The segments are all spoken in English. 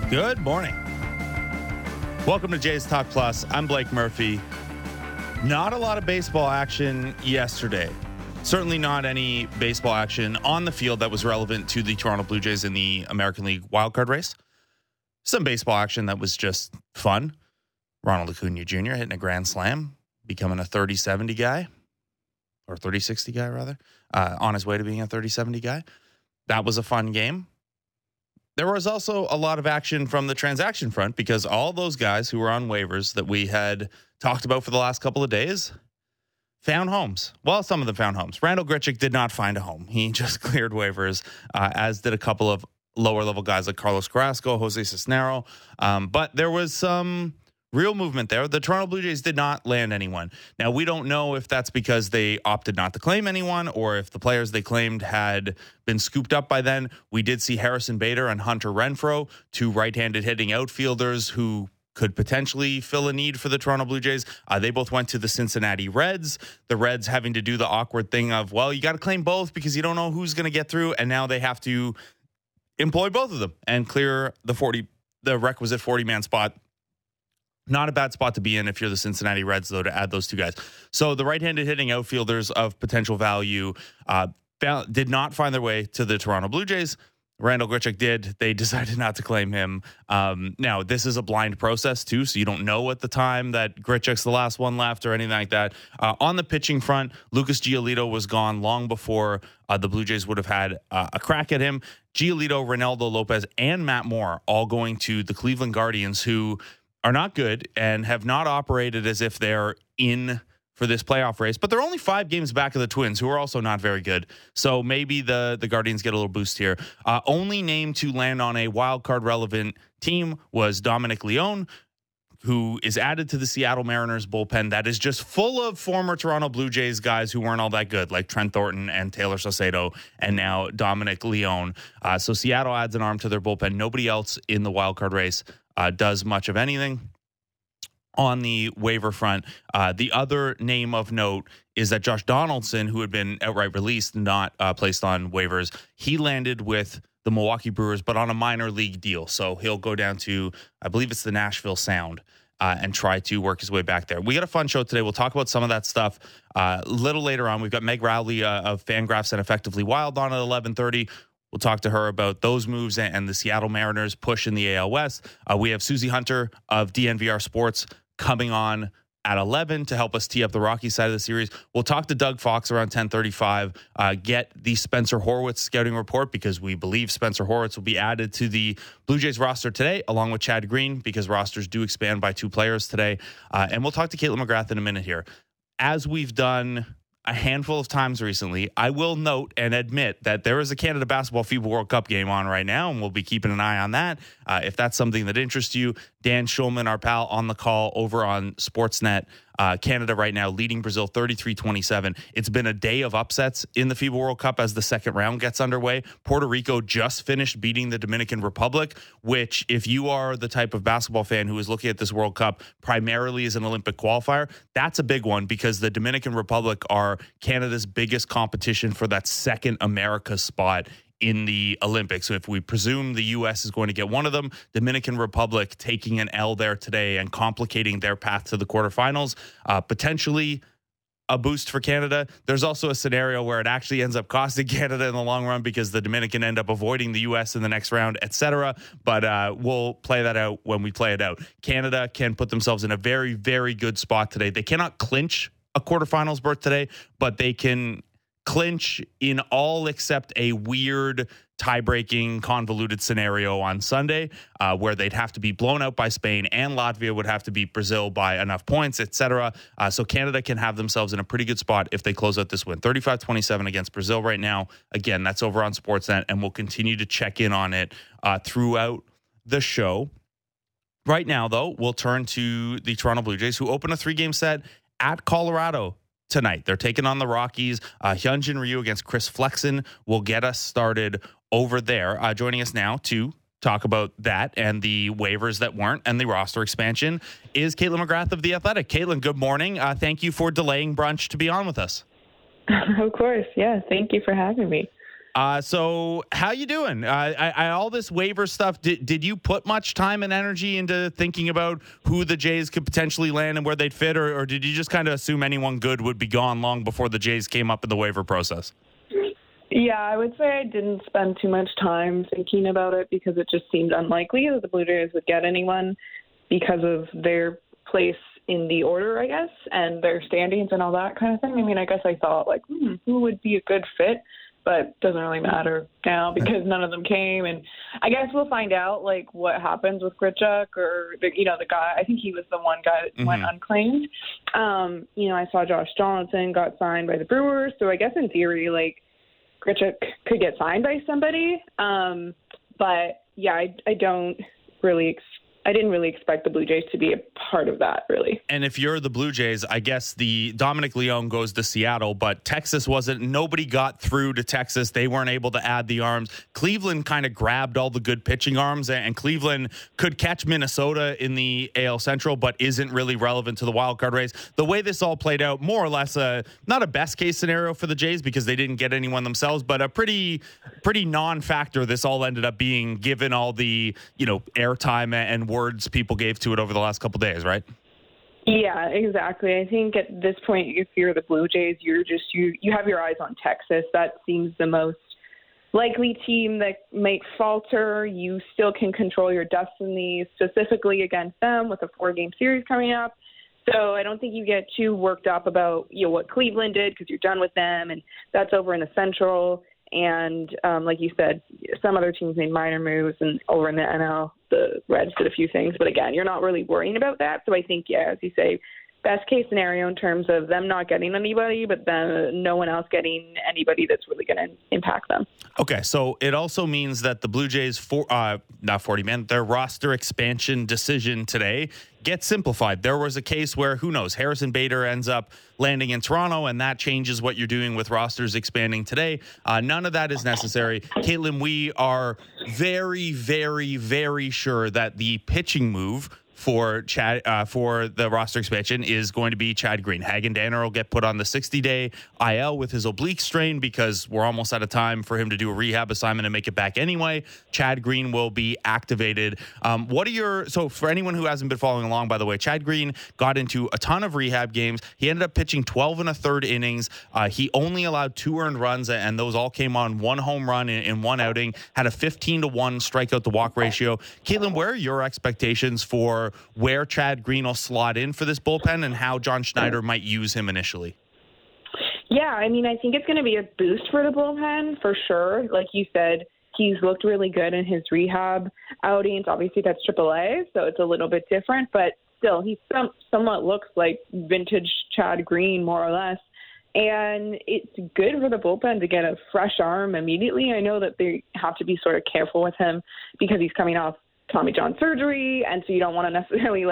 Good morning. Welcome to Jays Talk Plus. I'm Blake Murphy. Not a lot of baseball action yesterday. Certainly not any baseball action on the field that was relevant to the Toronto Blue Jays in the American League wildcard race. Some baseball action that was just fun. Ronald Acuna Jr. hitting a grand slam, becoming a 30-70 guy, or 30-60 guy rather, on his way to being a 30-70 guy. That was a fun game. There was also a lot of action from the transaction front because all those guys who were on waivers that we had talked about for the last couple of days found homes. Well, some of them found homes. Randal Grichuk did not find a home. He just cleared waivers, as did a couple of lower-level guys like Carlos Carrasco, Jose Cisnero. But there was some real movement there. The Toronto Blue Jays did not land anyone. Now, we don't know if that's because they opted not to claim anyone or if the players they claimed had been scooped up by then. We did see Harrison Bader and Hunter Renfroe, two right-handed hitting outfielders who could potentially fill a need for the Toronto Blue Jays. They both went to the Cincinnati Reds. The Reds having to do the awkward thing of, well, you got to claim both because you don't know who's going to get through, and now they have to employ both of them and clear the requisite 40-man spot. Not a bad spot to be in if you're the Cincinnati Reds, though, to add those two guys. So the right-handed hitting outfielders of potential value did not find their way to the Toronto Blue Jays. Randal Grichuk did. They decided not to claim him. Now, this is a blind process, too, so you don't know at the time that Grichuk's the last one left or anything like that. On the pitching front, Lucas Giolito was gone long before the Blue Jays would have had a crack at him. Giolito, Reynaldo Lopez, and Matt Moore all going to the Cleveland Guardians, who are not good and have not operated as if they're in for this playoff race, but they're only 5 games back of the Twins, who are also not very good. So maybe the Guardians get a little boost here. Only name to land on a wild card relevant team was Dominic Leone, who is added to the Seattle Mariners bullpen that is just full of former Toronto Blue Jays guys who weren't all that good, like Trent Thornton and Taylor Saucedo, and now Dominic Leone. So Seattle adds an arm to their bullpen. Nobody else in the wild card race does much of anything. On the waiver front, the other name of note is that Josh Donaldson, who had been outright released, not placed on waivers, he landed with the Milwaukee Brewers, but on a minor league deal. So he'll go down to, I believe it's the Nashville Sound, and try to work his way back there. We got a fun show today. We'll talk about some of that stuff a little later on. We've got Meg Rowley of Fangraphs and Effectively Wild on at 11:30. We'll talk to her about those moves and the Seattle Mariners push in the AL West. We have Susie Hunter of DNVR Sports coming on at 11 to help us tee up the Rocky side of the series. We'll talk to Doug Fox around 10:35, get the Spencer Horwitz scouting report because we believe Spencer Horwitz will be added to the Blue Jays roster today, along with Chad Green, because rosters do expand by 2 players today. And we'll talk to Caitlin McGrath in a minute here. As we've done a handful of times recently, I will note and admit that there is a Canada Basketball FIBA World Cup game on right now, and we'll be keeping an eye on that. If that's something that interests you, Dan Schulman, our pal on the call over on Sportsnet, Canada right now leading Brazil 33-27. It's been a day of upsets in the FIBA World Cup as the second round gets underway. Puerto Rico just finished beating the Dominican Republic, which, if you are the type of basketball fan who is looking at this World Cup primarily as an Olympic qualifier, that's a big one because the Dominican Republic are Canada's biggest competition for that second America spot in the Olympics. So if we presume the U.S. is going to get one of them, Dominican Republic taking an L there today and complicating their path to the quarterfinals, potentially a boost for Canada. There's also a scenario where it actually ends up costing Canada in the long run because the Dominican end up avoiding the U.S. in the next round, etc. But we'll play that out when we play it out. Canada can put themselves in a very, very good spot today. They cannot clinch a quarterfinals berth today, but they can clinch in all except a weird tie-breaking convoluted scenario on Sunday where they'd have to be blown out by Spain and Latvia would have to beat Brazil by enough points, etc. So Canada can have themselves in a pretty good spot if they close out this win. 35-27 against Brazil right now. Again, that's over on Sportsnet, and we'll continue to check in on it throughout the show. Right now, though, we'll turn to the Toronto Blue Jays, who open a 3-game set at Colorado tonight. They're taking on the Rockies. Hyunjin Ryu against Chris Flexen will get us started over there. Joining us now to talk about that and the waivers that weren't and the roster expansion is Caitlin McGrath of The Athletic. Caitlin, good morning. Thank you for delaying brunch to be on with us. Of course. Yeah. Thank you for having me. So how you doing? All this waiver stuff, did you put much time and energy into thinking about who the Jays could potentially land and where they'd fit, or did you just kind of assume anyone good would be gone long before the Jays came up in the waiver process? Yeah, I would say I didn't spend too much time thinking about it because it just seemed unlikely that the Blue Jays would get anyone because of their place in the order, I guess, and their standings and all that kind of thing. I mean, I guess I thought, like, who would be a good fit? But it doesn't really matter now because none of them came. And I guess we'll find out, like, what happens with Grichuk or, the guy. I think he was the one guy that went unclaimed. I saw Josh Johnson got signed by the Brewers. So I guess in theory, like, Grichuk could get signed by somebody. But, yeah, I didn't really expect the Blue Jays to be a part of that, really. And if you're the Blue Jays, I guess the Dominic Leone goes to Seattle, but Texas nobody got through to Texas. They weren't able to add the arms. Cleveland kind of grabbed all the good pitching arms, and Cleveland could catch Minnesota in the AL Central, but isn't really relevant to the wild card race. The way this all played out, more or less, not a best case scenario for the Jays because they didn't get anyone themselves, but a pretty non-factor this all ended up being, given all the airtime and words people gave to it over the last couple of days, right? Yeah, exactly. I think at this point, if you're the Blue Jays, you have your eyes on Texas. That seems the most likely team that might falter. You still can control your destiny, specifically against them with a 4-game series coming up. So I don't think you get too worked up about what Cleveland did because you're done with them, and that's over in the Central. And like you said, some other teams made minor moves, and over in the NL, the Reds did a few things. But again, you're not really worrying about that. So I think, as you say, best case scenario in terms of them not getting anybody, but then no one else getting anybody that's really going to impact them. Okay, so it also means that the Blue Jays, their roster expansion decision today gets simplified. There was a case where, who knows, Harrison Bader ends up landing in Toronto, and that changes what you're doing with rosters expanding today. None of that is necessary. Caitlin, we are very, very, very sure that the pitching move for the roster expansion is going to be Chad Green. Hagen Danner will get put on the 60-day IL with his oblique strain because we're almost out of time for him to do a rehab assignment and make it back anyway. Chad Green will be activated. So for anyone who hasn't been following along, by the way, Chad Green got into a ton of rehab games. He ended up pitching 12 1/3 innings. He only allowed 2 earned runs, and those all came on 1 home run in 1 outing, had a 15-1 strikeout to walk ratio. Caitlin, where are your expectations for where Chad Green will slot in for this bullpen and how John Schneider might use him initially? Yeah, I mean, I think it's going to be a boost for the bullpen for sure. Like you said, he's looked really good in his rehab outings. Obviously, that's AAA, so it's a little bit different, but still, he somewhat looks like vintage Chad Green, more or less. And it's good for the bullpen to get a fresh arm immediately. I know that they have to be sort of careful with him because he's coming off Tommy John surgery, and so you don't want to necessarily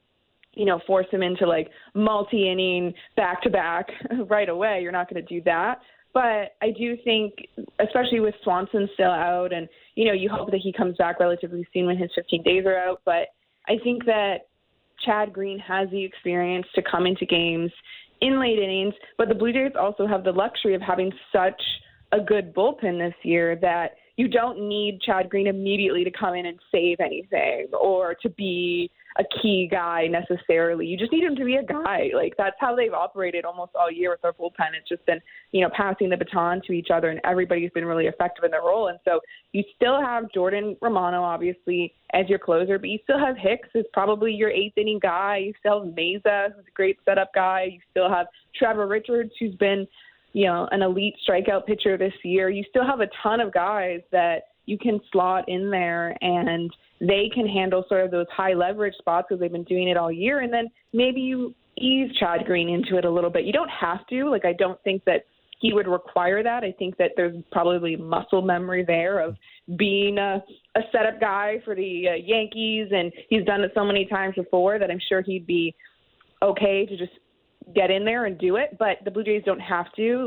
force him into multi-inning back-to-back right away. You're not going to do that. But I do think, especially with Swanson still out, and you hope that he comes back relatively soon when his 15 days are out. But I think that Chad Green has the experience to come into games in late innings, but the Blue Jays also have the luxury of having such a good bullpen this year that you don't need Chad Green immediately to come in and save anything or to be a key guy necessarily. You just need him to be a guy. That's how they've operated almost all year with their bullpen. It's just been, passing the baton to each other, and everybody's been really effective in their role. And so you still have Jordan Romano, obviously, as your closer, but you still have Hicks as probably your 8th inning guy. You still have Meza, who's a great setup guy. You still have Trevor Richards, who's been an elite strikeout pitcher this year. You still have a ton of guys that you can slot in there, and they can handle sort of those high leverage spots because they've been doing it all year. And then maybe you ease Chad Green into it a little bit. You don't have to. I don't think that he would require that. I think that there's probably muscle memory there of being a setup guy for the Yankees, and he's done it so many times before that I'm sure he'd be okay to just get in there and do it. But the Blue Jays don't have to.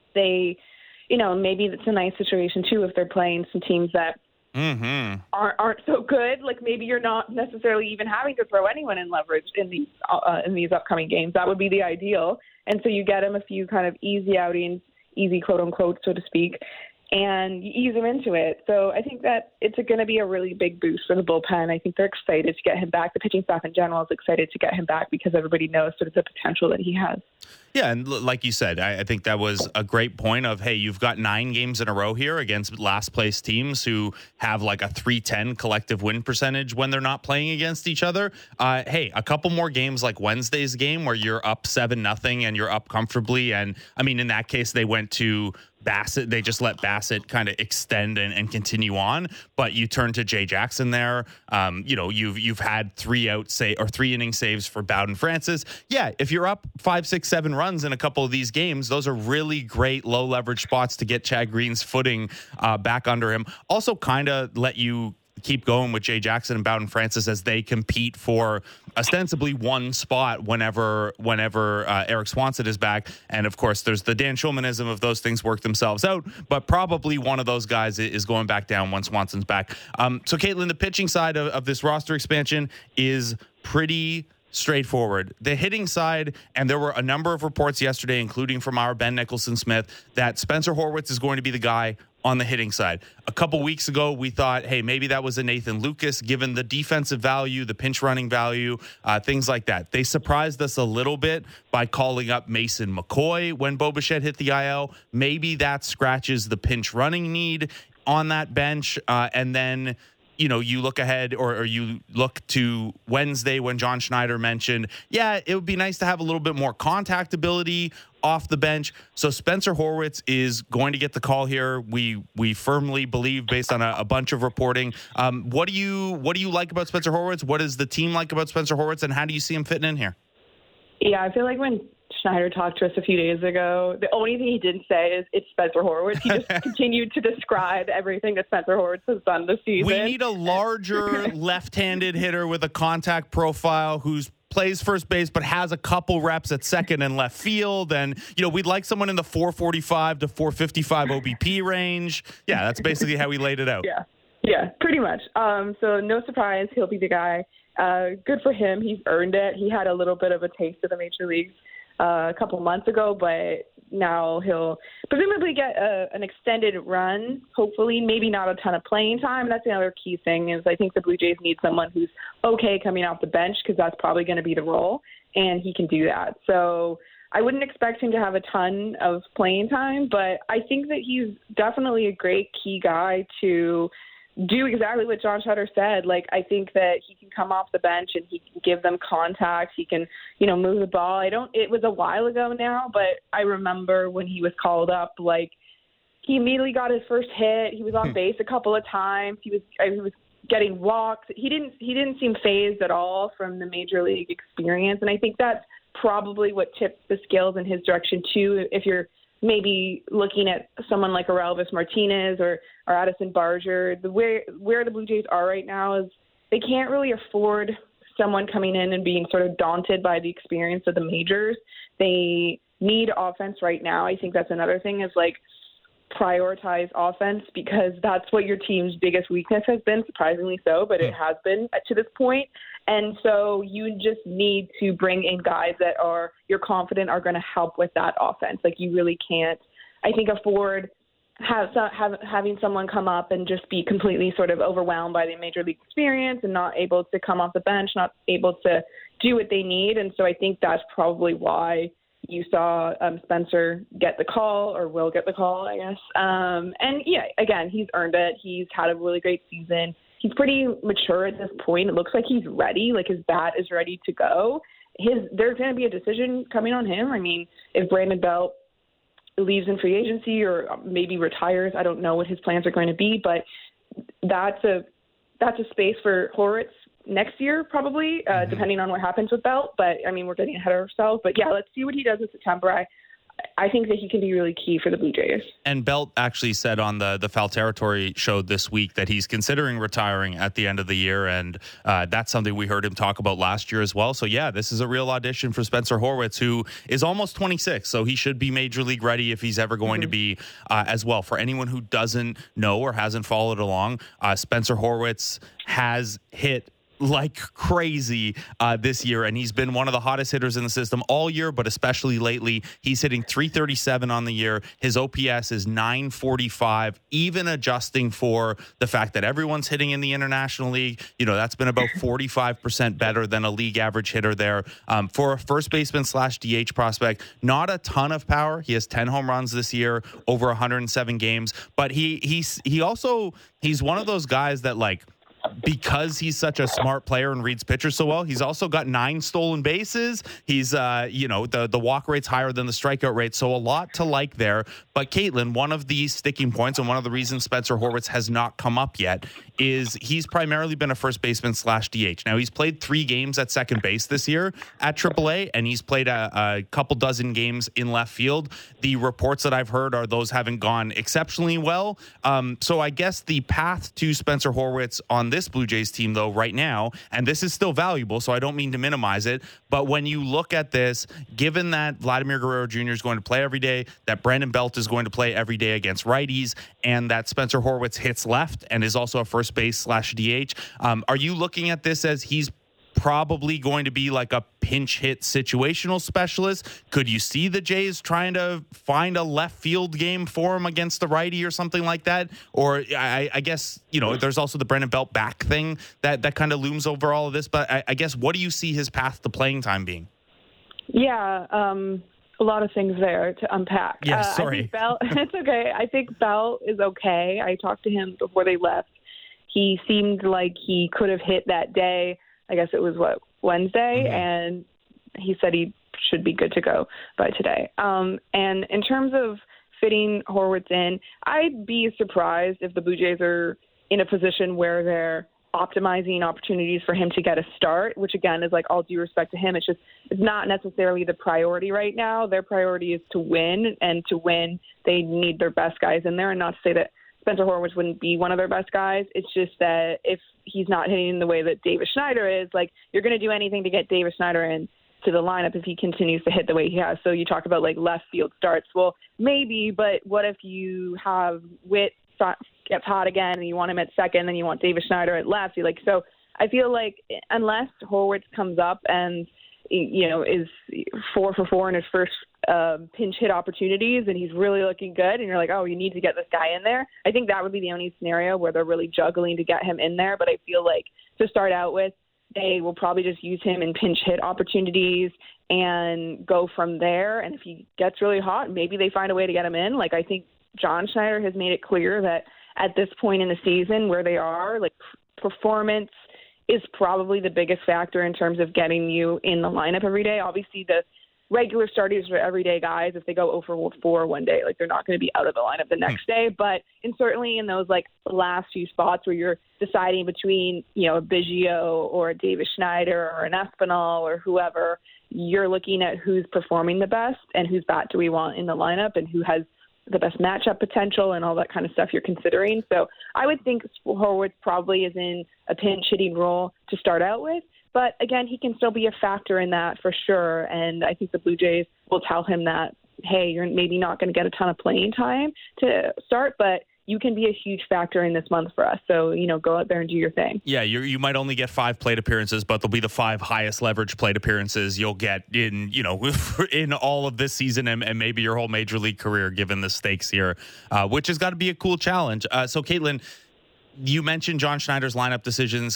Maybe it's a nice situation too if they're playing some teams that aren't so good. Maybe you're not necessarily even having to throw anyone in leverage in these upcoming games. That would be the ideal. And so you get them a few kind of easy outings, easy quote unquote, so to speak. and ease him into it. So I think that it's going to be a really big boost for the bullpen. I think they're excited to get him back. The pitching staff in general is excited to get him back because everybody knows sort of the potential that he has. Yeah, and like you said, I think that was a great point of, hey, you've got 9 games in a row here against last place teams who have like a 310 collective win percentage when they're not playing against each other. Hey, a couple more games like Wednesday's game where you're up 7-0 and you're up comfortably. And I mean, in that case, they went to Bassett. They just let Bassett kind of extend and continue on. But you turn to Jay Jackson there. You've had 3 inning saves for Bowden Francis. Yeah, if you're up 5, 6, 7 runs in a couple of these games, those are really great low leverage spots to get Chad Green's footing back under him. Also, kind of let you keep going with Jay Jackson and Bowden Francis as they compete for ostensibly one spot whenever Eric Swanson is back. And of course, there's the Dan Schulmanism of those things work themselves out, but probably one of those guys is going back down once Swanson's back. So Caitlin, the pitching side of this roster expansion is pretty straightforward. The hitting side, and there were a number of reports yesterday, including from our Ben Nicholson-Smith, that Spencer Horwitz is going to be the guy on the hitting side. A couple weeks ago, we thought, hey, maybe that was a Nathan Lucas, given the defensive value, the pinch running value, things like that. They surprised us a little bit by calling up Mason McCoy when Bo Bichette hit the IL. Maybe that scratches the pinch running need on that bench. And then you look ahead or you look to Wednesday when John Schneider mentioned, yeah, it would be nice to have a little bit more contact ability off the bench. So Spencer Horwitz is going to get the call here. We firmly believe, based on a bunch of reporting. What do you like about Spencer Horwitz? What does the team like about Spencer Horwitz, and how do you see him fitting in here? Yeah, I feel like when Schneider talked to us a few days ago, the only thing he didn't say is it's Spencer Horwitz. He just continued to describe everything that Spencer Horwitz has done this season. We need a larger left-handed hitter with a contact profile who's plays first base but has a couple reps at second and left field. And, we'd like someone in the 445 to 455 OBP range. Yeah, that's basically how he laid it out. Yeah, pretty much. So no surprise, he'll be the guy. Good for him. He's earned it. He had a little bit of a taste of the major leagues a couple months ago, but now he'll presumably get an extended run, hopefully, maybe not a ton of playing time. That's the other key thing is I think the Blue Jays need someone who's okay coming off the bench because that's probably going to be the role, and he can do that. So I wouldn't expect him to have a ton of playing time, but I think that he's definitely a great key guy to do exactly what John Schneider said. Like, I think that he can come off the bench and he can give them contact. He can, move the ball. It was a while ago now, but I remember when he was called up, like, he immediately got his first hit. He was on base a couple of times. He was getting walks. He didn't seem fazed at all from the major league experience. And I think that's probably what tipped the scales in his direction too. If you're maybe looking at someone like Aurelvis Martinez or Addison Barger, where the Blue Jays are right now is they can't really afford someone coming in and being sort of daunted by the experience of the majors. They need offense right now. I think that's another thing is like prioritize offense because that's what your team's biggest weakness has been, surprisingly so, but it has been to this point. And so you just need to bring in guys that you're confident are going to help with that offense. Like you really can't, I think, afford having someone come up and just be completely sort of overwhelmed by the major league experience and not able to come off the bench, not able to do what they need. And so I think that's probably why you saw Spencer get the call or will get the call, I guess. And yeah, again, he's earned it. He's had a really great season. He's pretty mature at this point. It looks like he's ready, like his bat is ready to go. There's going to be a decision coming on him. I mean, if Brandon Belt leaves in free agency or maybe retires, I don't know what his plans are going to be, but that's a space for Horwitz next year, probably, depending on what happens with Belt. But, I mean, we're getting ahead of ourselves. But, yeah, let's see what he does in September. I think that he can be really key for the Blue Jays. And Belt actually said on the Foul Territory show this week that he's considering retiring at the end of the year, and that's something we heard him talk about last year as well. So, yeah, this is a real audition for Spencer Horwitz, who is almost 26, so he should be Major League ready if he's ever going to be as well. For anyone who doesn't know or hasn't followed along, Spencer Horwitz has hit like crazy this year, and he's been one of the hottest hitters in the system all year, but especially lately. He's hitting .337 on the year. His OPS is .945, even adjusting for the fact that everyone's hitting in the International League. You know, that's been about 45% better than a league average hitter there. For a first baseman / DH prospect, not a ton of power. He has 10 home runs this year, over 107 games, but he's one of those guys that, like, because he's such a smart player and reads pitchers so well, he's also got 9 stolen bases. He's, the walk rate's higher than the strikeout rate, so a lot to like there. But Caitlin, one of the sticking points and one of the reasons Spencer Horwitz has not come up yet is he's primarily been a first baseman / DH. Now, he's played 3 games at second base this year at AAA, and he's played a couple dozen games in left field. The reports that I've heard are those haven't gone exceptionally well. So I guess the path to Spencer Horwitz on this Blue Jays team, though, right now, and this is still valuable, so I don't mean to minimize it, but when you look at this, given that Vladimir Guerrero Jr. is going to play every day, that Brandon Belt is going to play every day against righties, and that Spencer Horwitz hits left and is also a first base / DH, are you looking at this as he's probably going to be like a pinch hit situational specialist? Could you see the Jays trying to find a left field game for him against the righty or something like that? Or I guess, there's also the Brandon Belt back thing that kind of looms over all of this. But I guess, what do you see his path to playing time being? Yeah, a lot of things there to unpack. Yeah, sorry. I think Belt, it's okay. I think Belt is okay. I talked to him before they left. He seemed like he could have hit that day. I guess it was Wednesday, Mm-hmm. and he said he should be good to go by today. And in terms of fitting Horwitz in, I'd be surprised if the Blue Jays are in a position where they're optimizing opportunities for him to get a start, which again is like all due respect to him. It's not necessarily the priority right now. Their priority is to win, and to win, they need their best guys in there. And not to say that Spencer Horwitz wouldn't be one of their best guys. It's just that if he's not hitting the way that Davis Schneider is, like, you're going to do anything to get Davis Schneider in to the lineup if he continues to hit the way he has. So you talk about like left field starts. Well, maybe, but what if you have Witt gets hot again and you want him at second and you want Davis Schneider at left? So I feel like unless Horwitz comes up and is 4 for 4 in his first pinch hit opportunities and he's really looking good and you're like, oh, you need to get this guy in there, I think that would be the only scenario where they're really juggling to get him in there. But I feel like to start out with, they will probably just use him in pinch hit opportunities and go from there. And if he gets really hot, maybe they find a way to get him in. Like, I think John Schneider has made it clear that at this point in the season where they are, like, performance is probably the biggest factor in terms of getting you in the lineup every day. Obviously, the regular starters are everyday guys. If they go 0 for 4 one day, like, they're not going to be out of the lineup the next day. But certainly in those like last few spots where you're deciding between, a Biggio or a Davis Schneider or an Espinal or whoever, you're looking at who's performing the best and whose bat do we want in the lineup and who has the best matchup potential and all that kind of stuff you're considering. So I would think Horwitz probably is in a pinch hitting role to start out with. But again, he can still be a factor in that for sure. And I think the Blue Jays will tell him that, hey, you're maybe not going to get a ton of playing time to start, but you can be a huge factor in this month for us. So, go out there and do your thing. Yeah, you might only get 5 plate appearances, but they'll be the 5 highest leverage plate appearances you'll get in, in all of this season and maybe your whole major league career, given the stakes here, which has got to be a cool challenge. So, Caitlin, you mentioned John Schneider's lineup decisions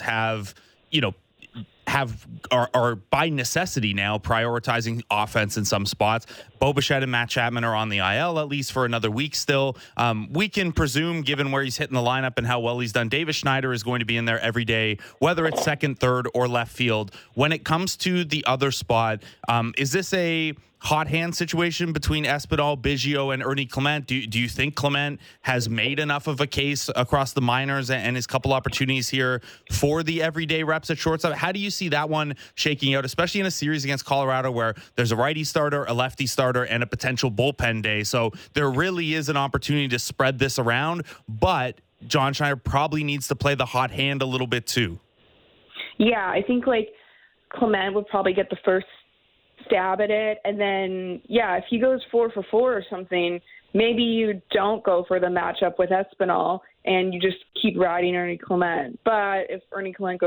are by necessity now prioritizing offense in some spots. Bo Bichette and Matt Chapman are on the IL at least for another week still. We can presume, given where he's hitting the lineup and how well he's done, Davis Schneider is going to be in there every day, whether it's second, third, or left field. When it comes to the other spot, is this a hot hand situation between Espinal, Biggio, and Ernie Clement? Do you think Clement has made enough of a case across the minors and his couple opportunities here for the everyday reps at shortstop? How do you see that one shaking out, especially in a series against Colorado where there's a righty starter, a lefty starter, and a potential bullpen day? So there really is an opportunity to spread this around, but John Schneider probably needs to play the hot hand a little bit too. Yeah, I think like Clement would probably get the first stab at it, and then if he goes 4 for 4 or something, maybe you don't go for the matchup with Espinal and you just keep riding Ernie Clement. But if Ernie Clement goes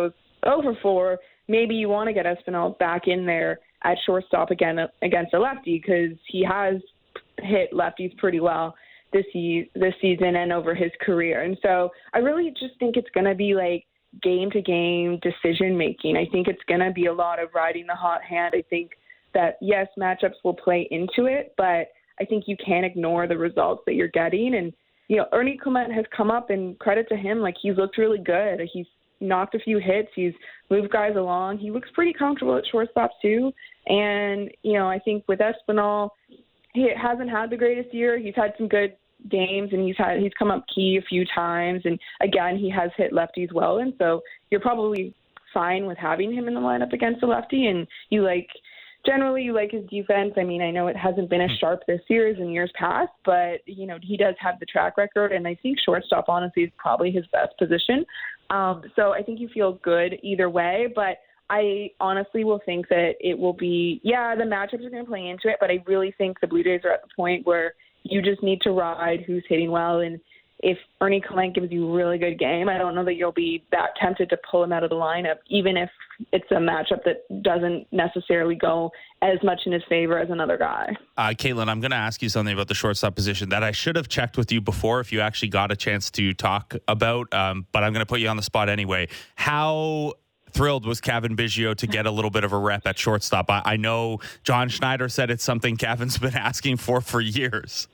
0-for-4, maybe you want to get Espinal back in there at shortstop again against a lefty, because he has hit lefties pretty well this season and over his career. And so I really just think it's going to be like game-to-game decision-making. I think it's going to be a lot of riding the hot hand. I think that, yes, matchups will play into it, but I think you can't ignore the results that you're getting. And, you know, Ernie Clement has come up, and credit to him, like, he's looked really good. He's knocked a few hits. He's moved guys along. He looks pretty comfortable at shortstop too. And, you know, I think with Espinal, he hasn't had the greatest year. He's had some good games, and he's come up key a few times. And again, he has hit lefties well. And so you're probably fine with having him in the lineup against a lefty. And generally you like his defense. I mean, I know it hasn't been as sharp this year as in years past, but, you know, he does have the track record, and I think shortstop, honestly, is probably his best position. So I think you feel good either way, but I honestly will think that it will be, the matchups are going to play into it, but I really think the Blue Jays are at the point where you just need to ride who's hitting well. And if Ernie Clement gives you a really good game, I don't know that you'll be that tempted to pull him out of the lineup, even if it's a matchup that doesn't necessarily go as much in his favor as another guy. Caitlin, I'm going to ask you something about the shortstop position that I should have checked with you before if you actually got a chance to talk about, but I'm going to put you on the spot anyway. How thrilled was Cavan Biggio to get a little bit of a rep at shortstop? I know John Schneider said it's something Cavan's been asking for years.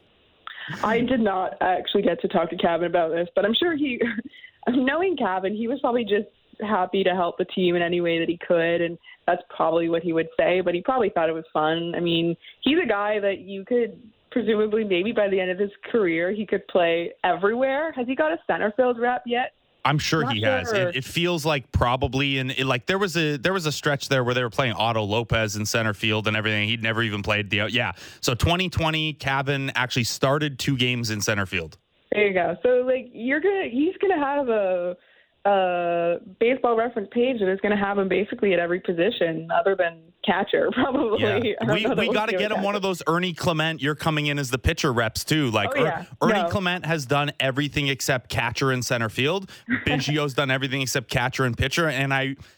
I did not actually get to talk to Cavan about this, but I'm sure knowing Cavan, he was probably just happy to help the team in any way that he could, and that's probably what he would say, but he probably thought it was fun. I mean, he's a guy that you could presumably, maybe by the end of his career, he could play everywhere. Has he got a center field rep yet? I'm sure he has. It feels like probably there was a stretch there where they were playing Otto Lopez in center field and everything. He'd never even played So 2020, Cavan actually started 2 games in center field. There you go. So like he's gonna have a Baseball Reference page that is going to have him basically at every position other than catcher, probably. Yeah. We got to get him one of those Ernie Clement, you're coming in as the pitcher reps too. Like Ernie Clement has done everything except catcher and center field. Biggio's done everything except catcher and pitcher. And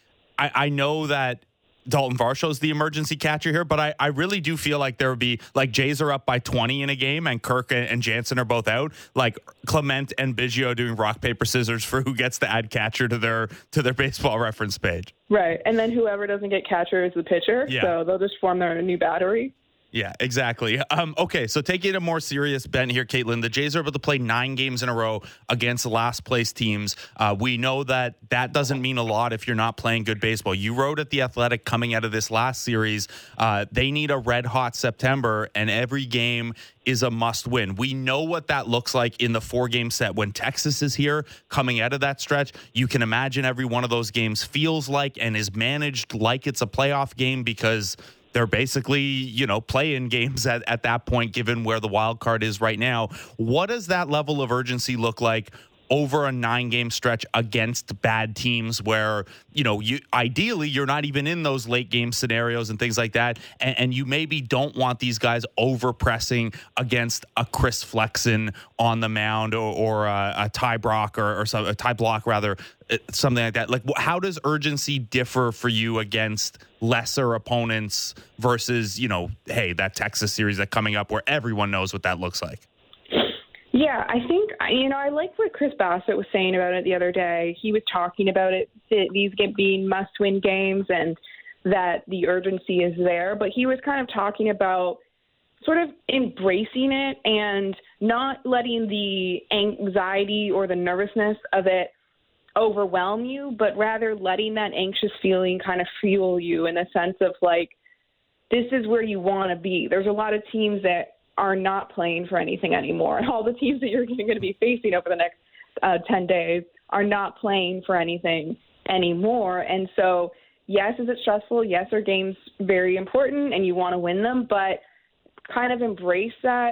I know that Dalton Varsho's the emergency catcher here, but I really do feel like there would be, like, Jays are up by 20 in a game and Kirk and Jansen are both out. Like Clement and Biggio doing rock, paper, scissors for who gets to add catcher to their Baseball Reference page. Right. And then whoever doesn't get catcher is the pitcher. Yeah. So they'll just form their new battery. Yeah, exactly. Okay, so taking a more serious bent here, Caitlin, the Jays are able to play 9 games in a row against last place teams. We know that doesn't mean a lot if you're not playing good baseball. You wrote at The Athletic coming out of this last series, they need a red hot September, and every game is a must win. We know what that looks like in the 4-game set. When Texas is here coming out of that stretch, you can imagine every one of those games feels like and is managed like it's a playoff game, because they're basically, play-in games at that point, given where the wild card is right now. What does that level of urgency look like over a 9-game stretch against bad teams where, ideally you're not even in those late game scenarios and things like that, and you maybe don't want these guys over-pressing against a Chris Flexen on the mound or a Ty Brock or a Ty Block, rather, something like that. Like, how does urgency differ for you against lesser opponents versus, that Texas series that's coming up where everyone knows what that looks like? Yeah, I think, I like what Chris Bassett was saying about it the other day. He was talking about these being must-win games and that the urgency is there. But he was kind of talking about sort of embracing it and not letting the anxiety or the nervousness of it overwhelm you, but rather letting that anxious feeling kind of fuel you in the sense of, like, this is where you want to be. There's a lot of teams that are not playing for anything anymore. All the teams that you're going to be facing over the next 10 days are not playing for anything anymore. And so, yes, is it stressful? Yes, are games very important and you want to win them, but kind of embrace that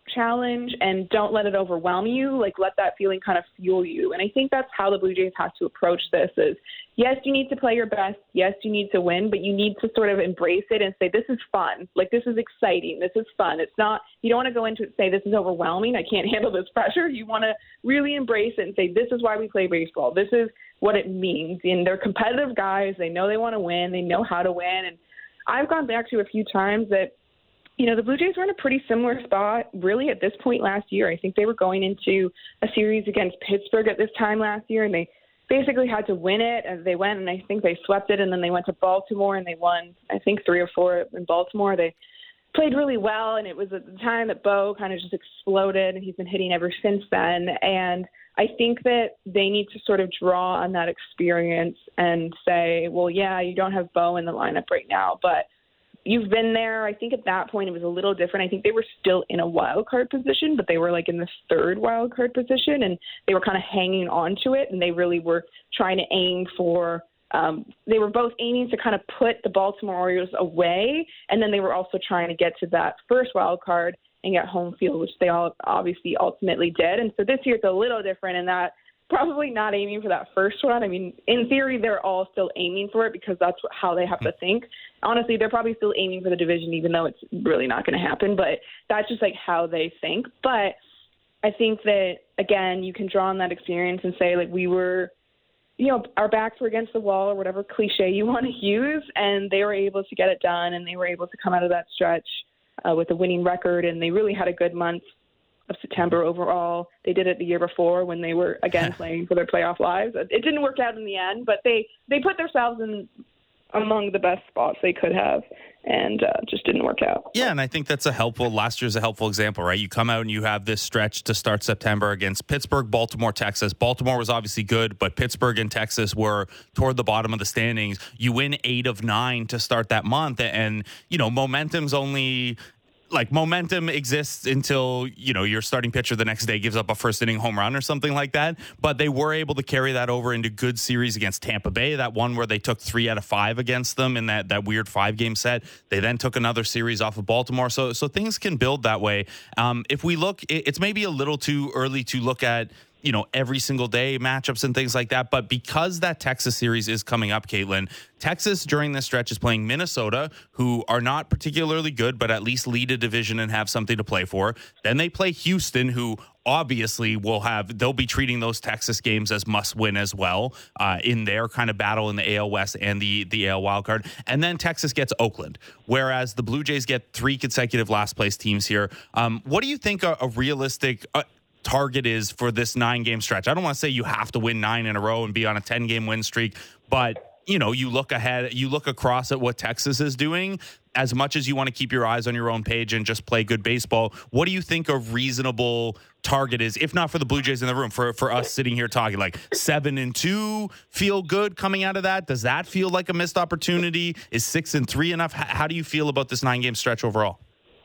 challenge and don't let it overwhelm you. Like, let that feeling kind of fuel you. And I think that's how the Blue Jays have to approach this is, yes, you need to play your best. Yes, you need to win, but you need to sort of embrace it and say, this is fun. Like, this is exciting. This is fun. It's not, you don't want to go into it and say, this is overwhelming. I can't handle this pressure. You want to really embrace it and say, this is why we play baseball. This is what it means. And they're competitive guys. They know they want to win. They know how to win. And I've gone back to a few times that, you know, the Blue Jays were in a pretty similar spot really at this point last year. I think they were going into a series against Pittsburgh at this time last year, and they basically had to win it as they went, and I think they swept it, and then they went to Baltimore, and they won, I think, 3 or 4 in Baltimore. They played really well, and it was at the time that Bo kind of just exploded, and he's been hitting ever since then. And I think that they need to sort of draw on that experience and say, well, yeah, you don't have Bo in the lineup right now, but you've been there. I think at that point it was a little different. I think they were still in a wild card position, but they were like in the 3rd wild card position, and they were kind of hanging on to it, and they really were trying to aim for they were both aiming to kind of put the Baltimore Orioles away, and then they were also trying to get to that 1st wild card and get home field, which they all obviously ultimately did. And so this year it's a little different in that probably not aiming for that 1st one. I mean, in theory, they're all still aiming for it because that's how they have to think. Honestly, they're probably still aiming for the division, even though it's really not going to happen. But that's just like how they think. But I think that, again, you can draw on that experience and say, like, we were, you know, our backs were against the wall or whatever cliche you want to use, and they were able to get it done, and they were able to come out of that stretch with a winning record, and they really had a good month of September overall. They did it the year before when they were, again, playing for their playoff lives. It didn't work out in the end, but they put themselves in among the best spots they could have, and just didn't work out. Yeah, and I think that's last year's a helpful example, right? You come out and you have this stretch to start September against Pittsburgh, Baltimore, Texas. Baltimore was obviously good, but Pittsburgh and Texas were toward the bottom of the standings. You win 8 of 9 to start that month, and, you know, momentum exists until, you know, your starting pitcher the next day gives up a 1st inning home run or something like that. But they were able to carry that over into good series against Tampa Bay, that one where they took 3 out of 5 against them in that weird 5-game set. They then took another series off of Baltimore. So things can build that way. If we look, it's maybe a little too early to look at, you know, every single day matchups and things like that. But because that Texas series is coming up, Caitlin, Texas during this stretch is playing Minnesota, who are not particularly good, but at least lead a division and have something to play for. Then they play Houston, who obviously they'll be treating those Texas games as must win as well in their kind of battle in the AL West and the AL wildcard. And then Texas gets Oakland, whereas the Blue Jays get 3 consecutive last place teams here. What do you think a realistic target is for this 9-game stretch? I don't want to say you have to win 9 in a row and be on a 10-game win streak, but, you know, you look ahead, you look across at what Texas is doing. As much as you want to keep your eyes on your own page and just play good baseball, what do you think a reasonable target is, if not for the Blue Jays in the room, for us sitting here talking? Like 7-2 feel good coming out of that? Does that feel like a missed opportunity? Is 6-3 enough? How do you feel about this 9-game stretch overall?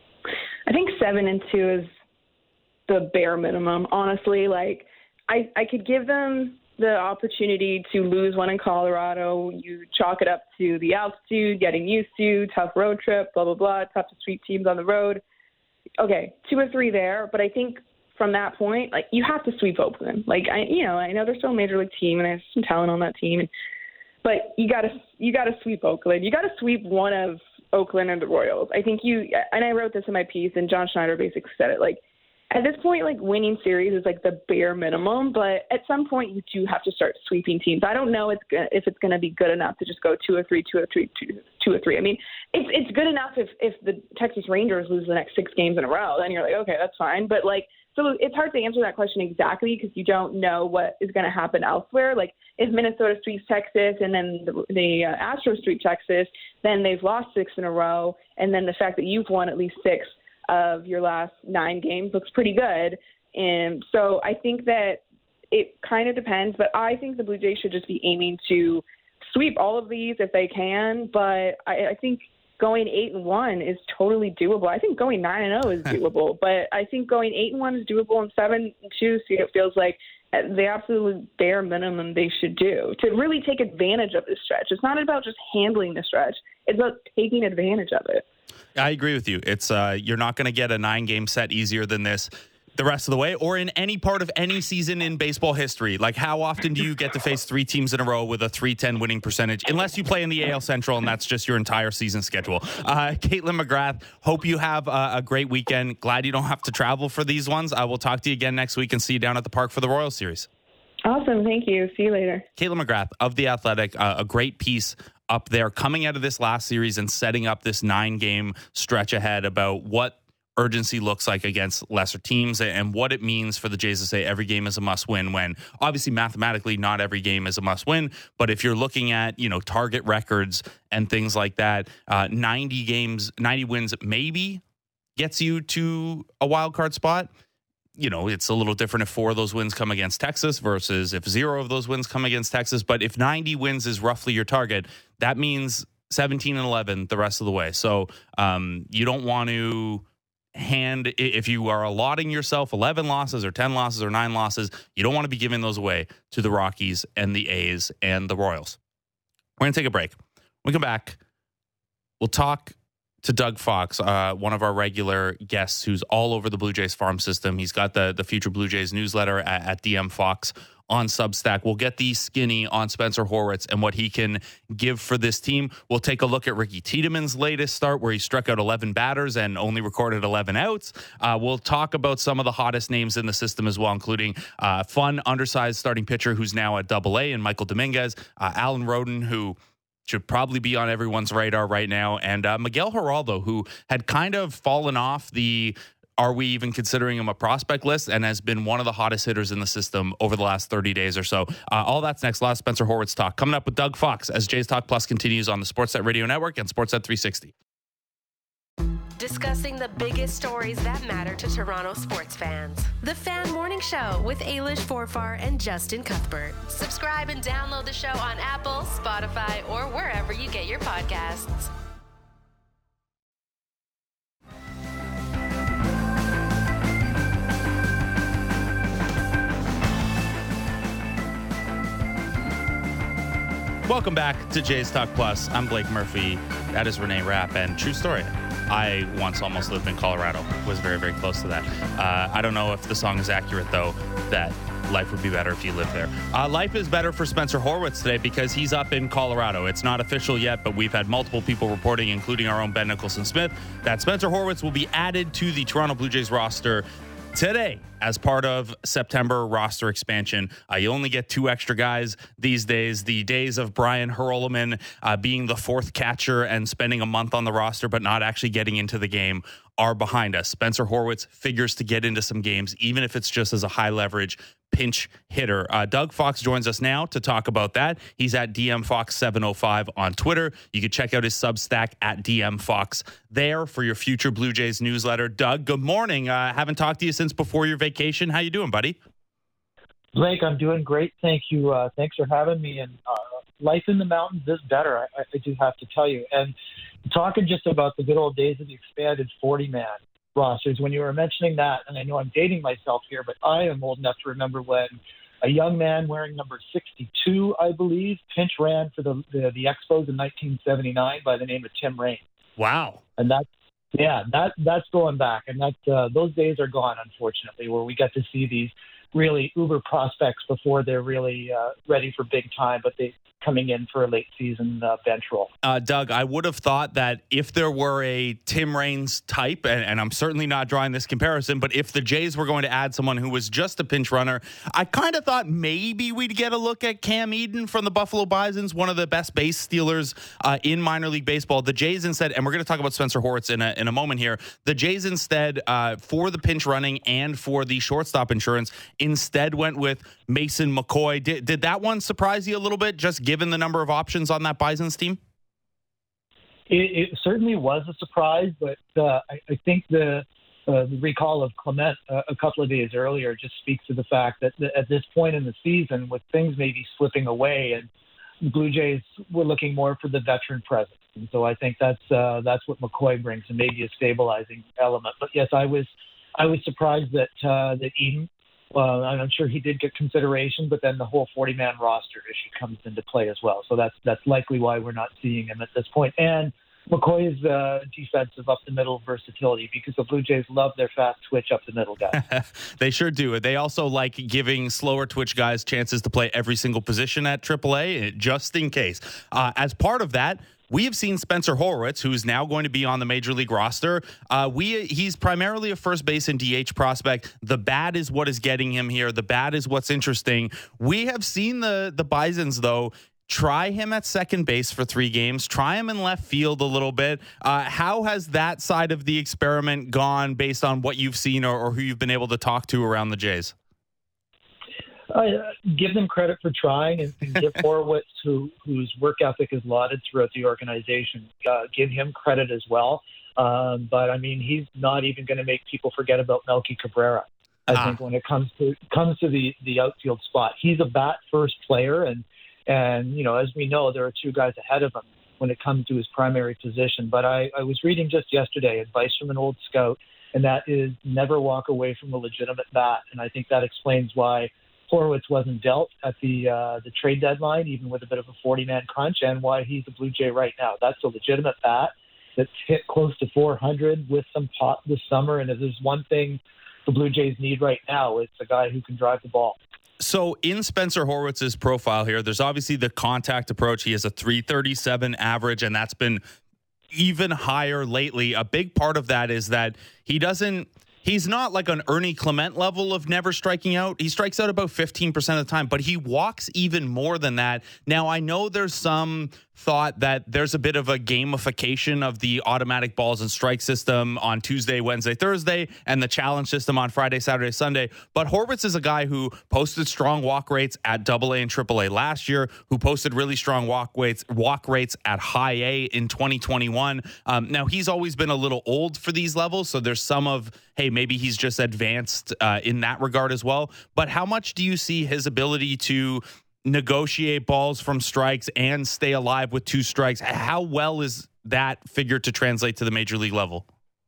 I think 7-2 is the bare minimum, honestly. Like, I could give them the opportunity to lose one in Colorado. You chalk it up to the altitude, getting used to, tough road trip, blah, blah, blah, tough to sweep teams on the road. Okay, 2 or 3 there, but I think from that point, like, you have to sweep Oakland. Like, I know they're still a major league team and there's some talent on that team, but you gotta sweep Oakland. You gotta sweep one of Oakland and the Royals. I think and I wrote this in my piece, and John Schneider basically said it, like, at this point, like, winning series is like the bare minimum, but at some point you do have to start sweeping teams. I don't know if it's going to be good enough to just go 2 or 3, 2 or 3, 2 or 3. I mean, it's good enough if the Texas Rangers lose the next 6 games in a row, then you're like, okay, that's fine. But, like, so it's hard to answer that question exactly because you don't know what is going to happen elsewhere. Like, if Minnesota sweeps Texas and then the Astros sweep Texas, then they've lost 6 in a row, and then the fact that you've won at least 6 of your last 9 games looks pretty good. And so I think that it kind of depends, but I think the Blue Jays should just be aiming to sweep all of these if they can. But I think going 8-1 is totally doable. I think going 9-0 is doable, but I think going 8-1 is doable, and 7-2, it feels like the absolute bare minimum they should do to really take advantage of this stretch. It's not about just handling the stretch. It's about taking advantage of it. I agree with you. It's you're not going to get a 9-game set easier than this the rest of the way, or in any part of any season in baseball history. Like, how often do you get to face 3 teams in a row with a .310 winning percentage? Unless you play in the AL Central, and that's just your entire season schedule. Caitlin McGrath, hope you have a great weekend. Glad you don't have to travel for these ones. I will talk to you again next week and see you down at the park for the Royals series. Awesome. Thank you. See you later. Caitlin McGrath of The Athletic, a great piece up there coming out of this last series and setting up this 9-game stretch ahead about what urgency looks like against lesser teams and what it means for the Jays to say every game is a must win, when obviously mathematically not every game is a must win. But if you're looking at, target records and things like that, 90 wins maybe gets you to a wild card spot. It's a little different if 4 of those wins come against Texas versus if 0 of those wins come against Texas. But if 90 wins is roughly your target, that means 17-11 the rest of the way. So you don't want to if you are allotting yourself 11 losses or 10 losses or 9 losses, you don't want to be giving those away to the Rockies and the A's and the Royals. We're going to take a break. When we come back, we'll talk to Doug Fox, one of our regular guests who's all over the Blue Jays farm system. He's got the Future Blue Jays newsletter at DM Fox on Substack. We'll get the skinny on Spencer Horwitz and what he can give for this team. We'll take a look at Ricky Tiedemann's latest start where he struck out 11 batters and only recorded 11 outs. We'll talk about some of the hottest names in the system as well, including fun, undersized starting pitcher who's now at AA and Michael Dominguez, Alan Roden, who should probably be on everyone's radar right now, and Miguel Geraldo, who had kind of fallen off the are we even considering him a prospect list and has been one of the hottest hitters in the system over the last 30 days or so. All that's next. A lot of Spencer Horwitz talk coming up with Doug Fox as Jays Talk Plus continues on the Sportsnet Radio Network and Sportsnet 360. Discussing the biggest stories that matter to Toronto sports fans. The Fan Morning Show with Ailish Forfar and Justin Cuthbert. Subscribe and download the show on Apple, Spotify, or wherever you get your podcasts. Welcome back to Jays Talk Plus. I'm Blake Murphy. That is Renee Rapp. And true story, I once almost lived in Colorado. Was very, very close to that. I don't know if the song is accurate, though, that life would be better if you lived there. Life is better for Spencer Horwitz today because he's up in Colorado. It's not official yet, but we've had multiple people reporting, including our own Ben Nicholson-Smith, that Spencer Horwitz will be added to the Toronto Blue Jays roster today as part of September roster expansion. You only get 2 extra guys these days. The days of Brian Hurleman being the 4th catcher and spending a month on the roster but not actually getting into the game are behind us. Spencer Horwitz figures to get into some games, even if it's just as a high leverage pinch hitter. Doug Fox joins us now to talk about that. He's at DM Fox 705 on Twitter. You can check out his Substack at DM Fox there for your Future Blue Jays newsletter. Doug, good morning. Haven't talked to you since before your vacation. How you doing, buddy? Blake, I'm doing great. Thank you. Thanks for having me. And life in the mountains is better, I do have to tell you. And talking just about the good old days of the expanded 40-man rosters, when you were mentioning that, and I know I'm dating myself here, but I am old enough to remember when a young man wearing number 62, I believe, pinch ran for the Expos in 1979 by the name of Tim Raines. Wow. And that's going back. And those days are gone, unfortunately, where we get to see these really uber prospects before they're really ready for big time, but they coming in for a late season bench role. Doug, I would have thought that if there were a Tim Raines type, and I'm certainly not drawing this comparison, but if the Jays were going to add someone who was just a pinch runner, I kind of thought maybe we'd get a look at Cam Eden from the Buffalo Bisons, one of the best base stealers in minor league baseball. The Jays instead, and we're going to talk about Spencer Horwitz in a moment here, the Jays instead, for the pinch running and for the shortstop insurance, instead went with Mason McCoy. Did that one surprise you a little bit, just given the number of options on that Bisons team? It certainly was a surprise, but I think the recall of Clement a couple of days earlier just speaks to the fact that at this point in the season, with things maybe slipping away, and the Blue Jays were looking more for the veteran presence. And so I think that's what McCoy brings, and maybe a stabilizing element. But yes, I was surprised that Eden. I'm sure he did get consideration, but then the whole 40-man roster issue comes into play as well. So that's likely why we're not seeing him at this point. And McCoy's defensive up the middle versatility, because the Blue Jays love their fast twitch up the middle guys. They sure do. They also like giving slower twitch guys chances to play every single position at AAA, just in case. As part of that, we have seen Spencer Horwitz, who's now going to be on the Major League roster. He's primarily a first base and DH prospect. The bat is what is getting him here. The bat is what's interesting. We have seen the Bisons, though, try him at second base for 3 games, try him in left field a little bit. How has that side of the experiment gone based on what you've seen or who you've been able to talk to around the Jays? Give them credit for trying, and give Horwitz, whose work ethic is lauded throughout the organization, give him credit as well. But, I mean, he's not even going to make people forget about Melky Cabrera. I think when it comes to the outfield spot, he's a bat-first player, and as we know, there are 2 guys ahead of him when it comes to his primary position. But I was reading just yesterday advice from an old scout, and that is never walk away from a legitimate bat. And I think that explains why Horwitz wasn't dealt at the trade deadline, even with a bit of a 40-man crunch, and why he's a Blue Jay right now. That's a legitimate bat that's hit close to 400 with some pop this summer. And if there's one thing the Blue Jays need right now, it's a guy who can drive the ball. So in Spencer Horwitz's profile here, there's obviously the contact approach. He has a 337 average, and that's been even higher lately. A big part of that is that he's not like an Ernie Clement level of never striking out. He strikes out about 15% of the time, but he walks even more than that. Now, I know there's some thought that there's a bit of a gamification of the automatic balls and strike system on Tuesday, Wednesday, Thursday, and the challenge system on Friday, Saturday, Sunday. But Horwitz is a guy who posted strong walk rates at AA and AAA last year, who posted really strong walk rates at high A in 2021. Now, he's always been a little old for these levels, so there's some of, hey, maybe he's just advanced in that regard as well. But how much do you see his ability to negotiate balls from strikes and stay alive with 2 strikes? How well is that figure to translate to the major league level?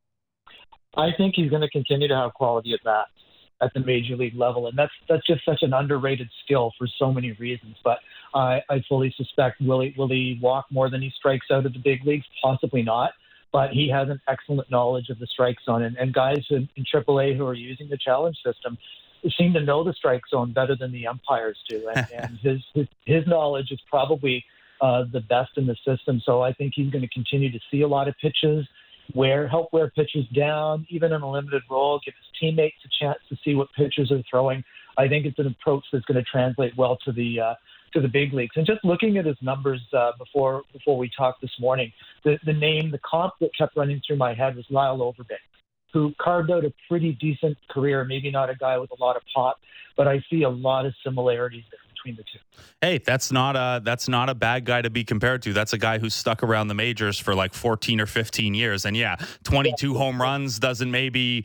I think he's going to continue to have quality at bats at the major league level, and that's just such an underrated skill for so many reasons. But I fully suspect will he walk more than he strikes out at the big leagues? Possibly not. But he has an excellent knowledge of the strike zone, and guys in AAA who are using the challenge system seem to know the strike zone better than the umpires do, and his knowledge is probably the best in the system. So I think he's going to continue to see a lot of pitches, help wear pitches down, even in a limited role, give his teammates a chance to see what pitchers are throwing. I think it's an approach that's going to translate well to the big leagues. And just looking at his numbers before we talked this morning, the comp that kept running through my head was Lyle Overbay, who carved out a pretty decent career, maybe not a guy with a lot of pop, but I see a lot of similarities there between the 2. Hey, that's not a bad guy to be compared to. That's a guy who's stuck around the majors for like 14 or 15 years. And 22 home runs doesn't maybe,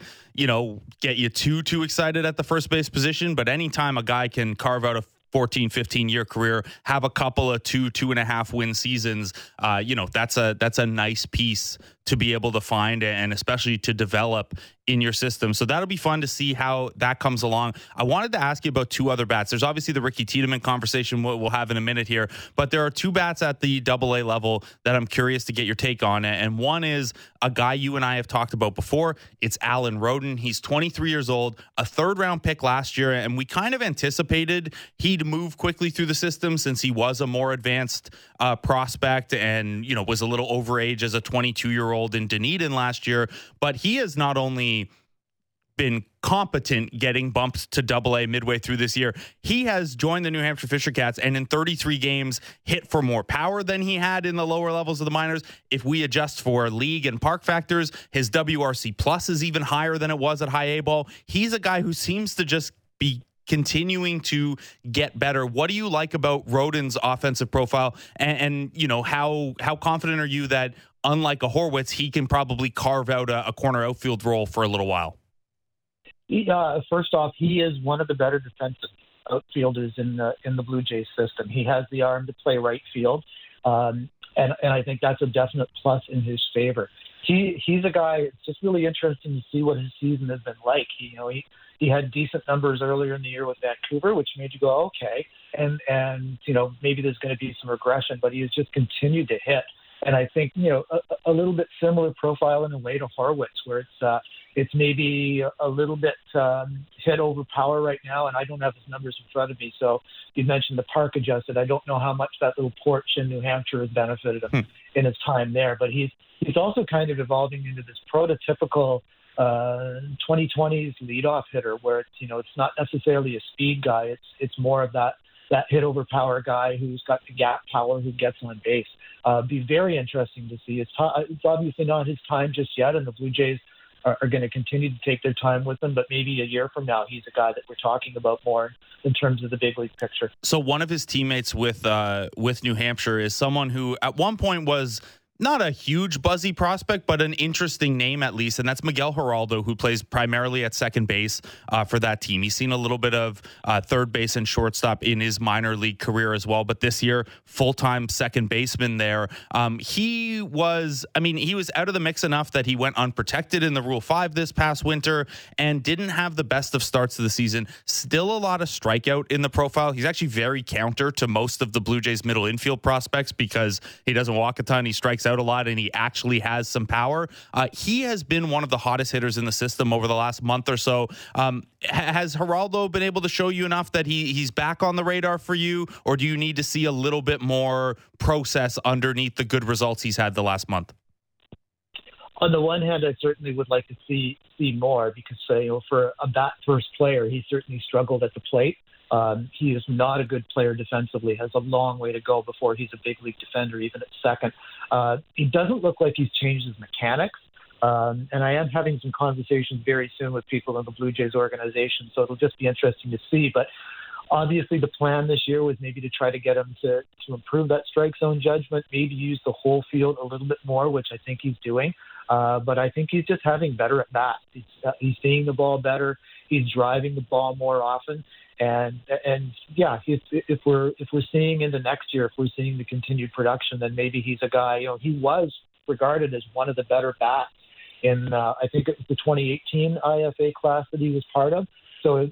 get you too excited at the first base position, but anytime a guy can carve out a 14, 15-year career, have a couple of 2.5 win seasons, that's a nice piece to be able to find and especially to develop in your system. So that'll be fun to see how that comes along. I wanted to ask you about 2 other bats. There's obviously the Ricky Tiedemann conversation we'll have in a minute here, but there are 2 bats at the AA level that I'm curious to get your take on. And one is a guy you and I have talked about before. It's Alan Roden. He's 23 years old, a 3rd-round pick last year, and we kind of anticipated he'd move quickly through the system since he was a more advanced prospect and, was a little overage as a 22-year-old in Dunedin last year. But he has not only been competent getting bumped to AA midway through this year, he has joined the New Hampshire Fisher Cats and in 33 games hit for more power than he had in the lower levels of the minors. If we adjust for league and park factors, his WRC plus is even higher than it was at high A ball. He's a guy who seems to just be continuing to get better. What do you like about Roden's offensive profile? And how confident are you that, unlike a Horwitz, he can probably carve out a corner outfield role for a little while? First off, he is one of the better defensive outfielders in the Blue Jays system. He has the arm to play right field, and I think that's a definite plus in his favor. He's a guy. It's just really interesting to see what his season has been like. He had decent numbers earlier in the year with Vancouver, which made you go, okay, and maybe there's going to be some regression, but he has just continued to hit. And I think, a little bit similar profile in a way to Horwitz, where it's maybe a little bit hit over power right now, and I don't have his numbers in front of me. So you mentioned the park adjusted. I don't know how much that little porch in New Hampshire has benefited him in his time there, but he's also kind of evolving into this prototypical 2020s leadoff hitter, where it's not necessarily a speed guy. It's more of that hit over power guy who's got the gap power, who gets on base. Be very interesting to see. It's obviously not his time just yet, and the Blue Jays are going to continue to take their time with him, but maybe a year from now, he's a guy that we're talking about more in terms of the big league picture. So one of his teammates with New Hampshire is someone who at one point was not a huge buzzy prospect, but an interesting name at least, and that's Miguel Giraldo, who plays primarily at second base for that team. He's seen a little bit of third base and shortstop in his minor league career as well, but this year, full-time second baseman there. He was out of the mix enough that he went unprotected in the Rule 5 this past winter and didn't have the best of starts to the season. Still a lot of strikeout in the profile. He's actually very counter to most of the Blue Jays middle infield prospects because he doesn't walk a ton, he strikes out a lot, and he actually has some power. He has been one of the hottest hitters in the system over the last month or so. Has Giraldo been able to show you enough that he's back on the radar for you, or do you need to see a little bit more process underneath the good results he's had the last month? On the one hand, I certainly would like to see more because, for a bat-first player, he certainly struggled at the plate. He is not a good player defensively, has a long way to go before he's a big league defender, even at second. He doesn't look like he's changed his mechanics. And I am having some conversations very soon with people in the Blue Jays organization, so it'll just be interesting to see. But obviously the plan this year was maybe to try to get him to improve that strike zone judgment, maybe use the whole field a little bit more, which I think he's doing. But I think he's just having better at bat. He's seeing the ball better. He's driving the ball more often. And yeah, if we're seeing into next year, if we're seeing the continued production, then maybe he's a guy. He was regarded as one of the better bats in I think it was the 2018 IFA class that he was part of. So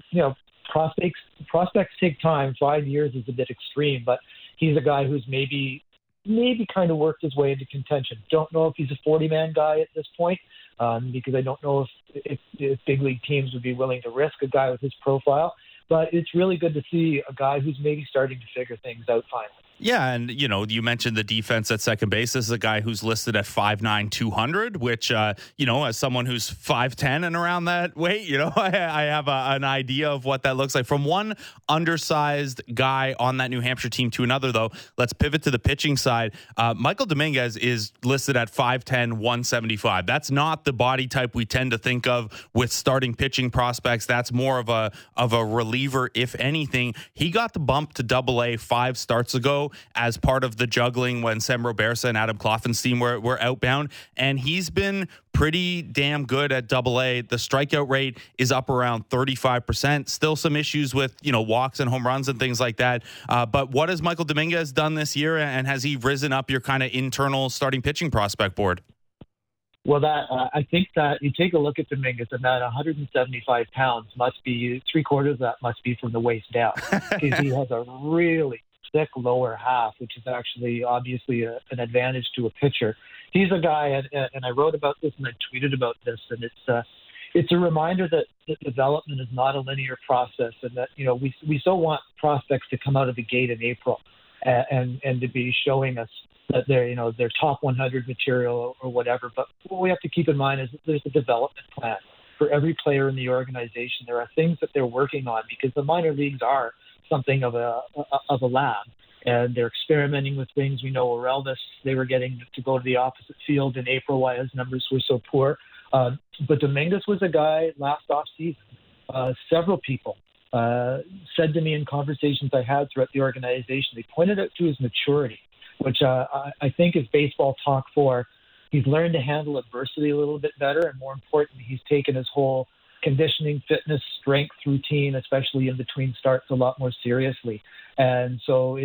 prospects take time. 5 years is a bit extreme, but he's a guy who's maybe kind of worked his way into contention. Don't know if he's a 40-man guy at this point, because I don't know if big league teams would be willing to risk a guy with his profile. But it's really good to see a guy who's maybe starting to figure things out finally. Yeah, and, you mentioned the defense at second base. This is a guy who's listed at 5'9", 200, which, as someone who's 5'10" and around that weight, I have an idea of what that looks like. From one undersized guy on that New Hampshire team to another, though, let's pivot to the pitching side. Michael Dominguez is listed at 5'10", 175. That's not the body type we tend to think of with starting pitching prospects. That's more of a reliever, if anything. He got the bump to AA 5 starts ago as part of the juggling when Sem Robersa and Adam Kloffenstein were outbound, and he's been pretty damn good at AA. The strikeout rate is up around 35%. Still some issues with, walks and home runs and things like that. But what has Michael Dominguez done this year, and has he risen up your kind of internal starting pitching prospect board? Well, I think that you take a look at Dominguez, and that 175 pounds must be, 3/4 of that must be from the waist down, because he has a really thick lower half, which is actually obviously an advantage to a pitcher. He's a guy, and I wrote about this and I tweeted about this, and it's a reminder that development is not a linear process, and that we so want prospects to come out of the gate in April and to be showing us that they're their top 100 material or whatever. But what we have to keep in mind is that there's a development plan for every player in the organization. There are things that they're working on, because the minor leagues are something of a lab, and they're experimenting with things. We know Orelvis, they were getting to go to the opposite field in April why his numbers were so poor. But Dominguez was a guy last off season. Several people said to me in conversations I had throughout the organization, they pointed out to his maturity, which I think is baseball talk for he's learned to handle adversity a little bit better, and more importantly, he's taken his whole conditioning, fitness, strength routine, especially in between starts, a lot more seriously. And so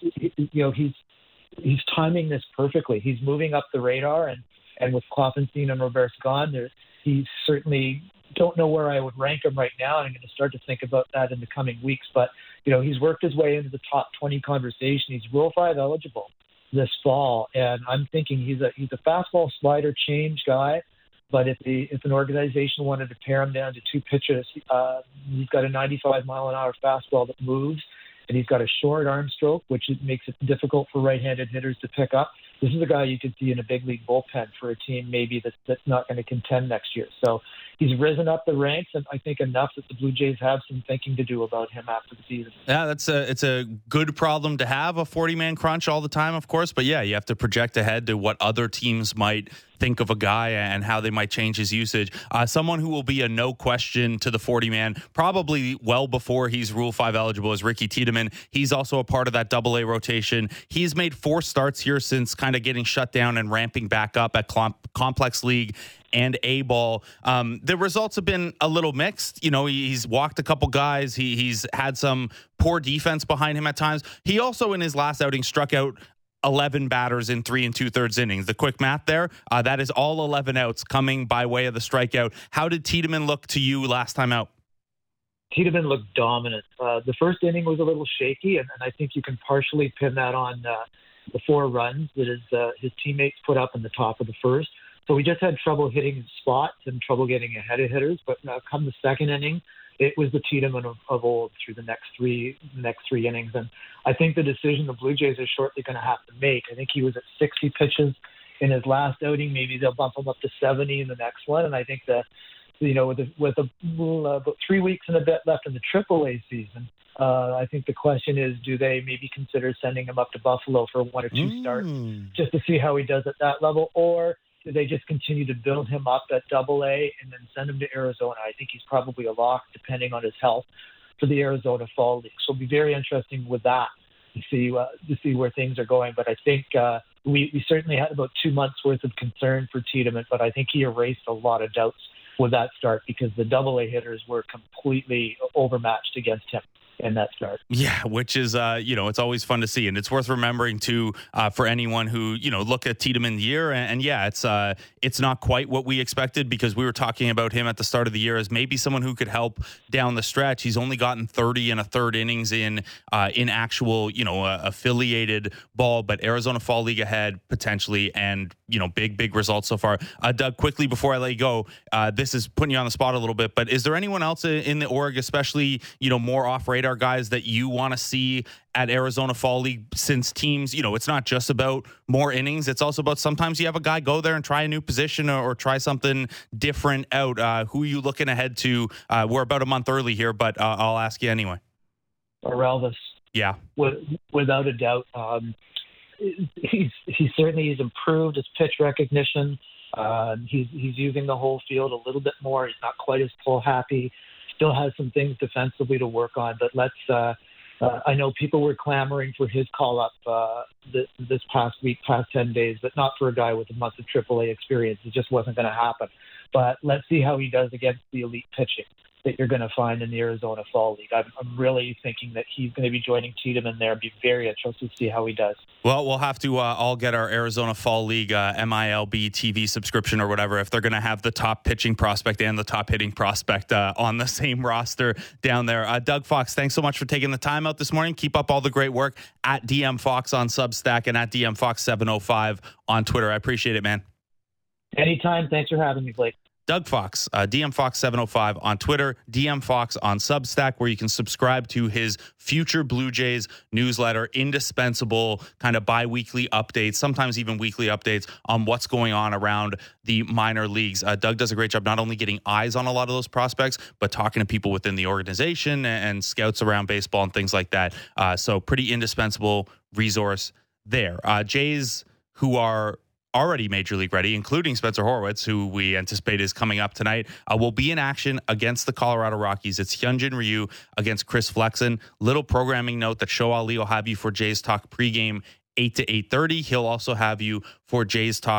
he's timing this perfectly. He's moving up the radar, and with Kloffenstein and Roberts gone, he certainly don't know where I would rank him right now, and I'm going to start to think about that in the coming weeks. But he's worked his way into the top 20 conversation. He's Rule 5 eligible. this fall, and I'm thinking he's a fastball slider change guy. But if an organization wanted to pare him down to two pitches, he's got a 95-mile-an-hour fastball that moves, and he's got a short arm stroke, which makes it difficult for right-handed hitters to pick up. This is a guy you could see in a big league bullpen for a team maybe that's not going to contend next year. So he's risen up the ranks, and I think enough that the Blue Jays have some thinking to do about him after the season. Yeah, it's a good problem to have, a 40-man crunch all the time, of course. But yeah, you have to project ahead to what other teams might think of a guy and how they might change his usage. Someone who will be a no question to the 40-man probably well before he's Rule 5 eligible is Ricky Tiedemann. He's also a part of that Double-A rotation. He's made 4 starts here since kind of getting shut down and ramping back up at Complex League and A-ball. The results have been a little mixed. You know, he's walked a couple guys. He's had some poor defense behind him at times. He also, in his last outing, struck out 11 batters in 3 2/3 innings. The quick math there, that is all 11 outs coming by way of the strikeout. How did Tiedemann look to you last time out? Tiedemann looked dominant. The first inning was a little shaky, and I think you can partially pin that on the 4 runs that his teammates put up in the top of the first. So we just had trouble hitting spots and trouble getting ahead of hitters. But come the second inning, it was the Tiedemann of old through the next three innings. And I think the decision the Blue Jays are shortly going to have to make, I think he was at 60 pitches in his last outing. Maybe they'll bump him up to 70 in the next one. And I think that, with about 3 weeks and a bit left in the AAA season, I think the question is, do they maybe consider sending him up to Buffalo for 1 or 2 starts just to see how he does at that level? Or do they just continue to build him up at Double-A and then send him to Arizona? I think he's probably a lock, depending on his health, for the Arizona Fall League. So it'll be very interesting with that to see where things are going. But I think we certainly had about 2 months worth of concern for Tiedemann, but I think he erased a lot of doubts with that start because the Double-A hitters were completely overmatched against him in that start. Yeah, which is, it's always fun to see. And it's worth remembering, too, for anyone who, look at Tiedemann year. And yeah, it's not quite what we expected because we were talking about him at the start of the year as maybe someone who could help down the stretch. He's only gotten 30 1/3 innings in actual, affiliated ball, but Arizona Fall League ahead potentially and, big results so far. Doug, quickly before I let you go, this is putting you on the spot a little bit, but is there anyone else in the org, especially, more off radar guys that you want to see at Arizona Fall League since teams, it's not just about more innings. It's also about sometimes you have a guy go there and try a new position or try something different out. Who are you looking ahead to? We're about a month early here, but I'll ask you anyway. Orelvis. Yeah. Without a doubt. He's improved his pitch recognition. He's using the whole field a little bit more. He's not quite as pull happy. Still has some things defensively to work on, but I know people were clamoring for his call up this past 10 days, but not for a guy with a month of AAA experience. It just wasn't going to happen. But let's see how he does against the elite pitching that you're going to find in the Arizona Fall League. I'm really thinking that he's going to be joining Tiedemann there. Be very interested to see how he does. Well, we'll have to all get our Arizona Fall League MILB TV subscription or whatever if they're going to have the top pitching prospect and the top hitting prospect on the same roster down there. Doug Fox, thanks so much for taking the time out this morning. Keep up all the great work at DM Fox on Substack and at DM Fox 705 on Twitter. I appreciate it, man. Anytime. Thanks for having me, Blake. Doug Fox, DM Fox 705 on Twitter, DM Fox on Substack, where you can subscribe to his Future Blue Jays newsletter, indispensable kind of bi-weekly updates, sometimes even weekly updates on what's going on around the minor leagues. Doug does a great job not only getting eyes on a lot of those prospects, but talking to people within the organization and scouts around baseball and things like that. So pretty indispensable resource there. Jays who are already Major League ready, including Spencer Horwitz, who we anticipate is coming up tonight, will be in action against the Colorado Rockies. It's Hyunjin Ryu against Chris Flexen. Little programming note that Show Ali will have you for Jays Talk pregame 8 to 8:30. He'll also have you for Jays Talk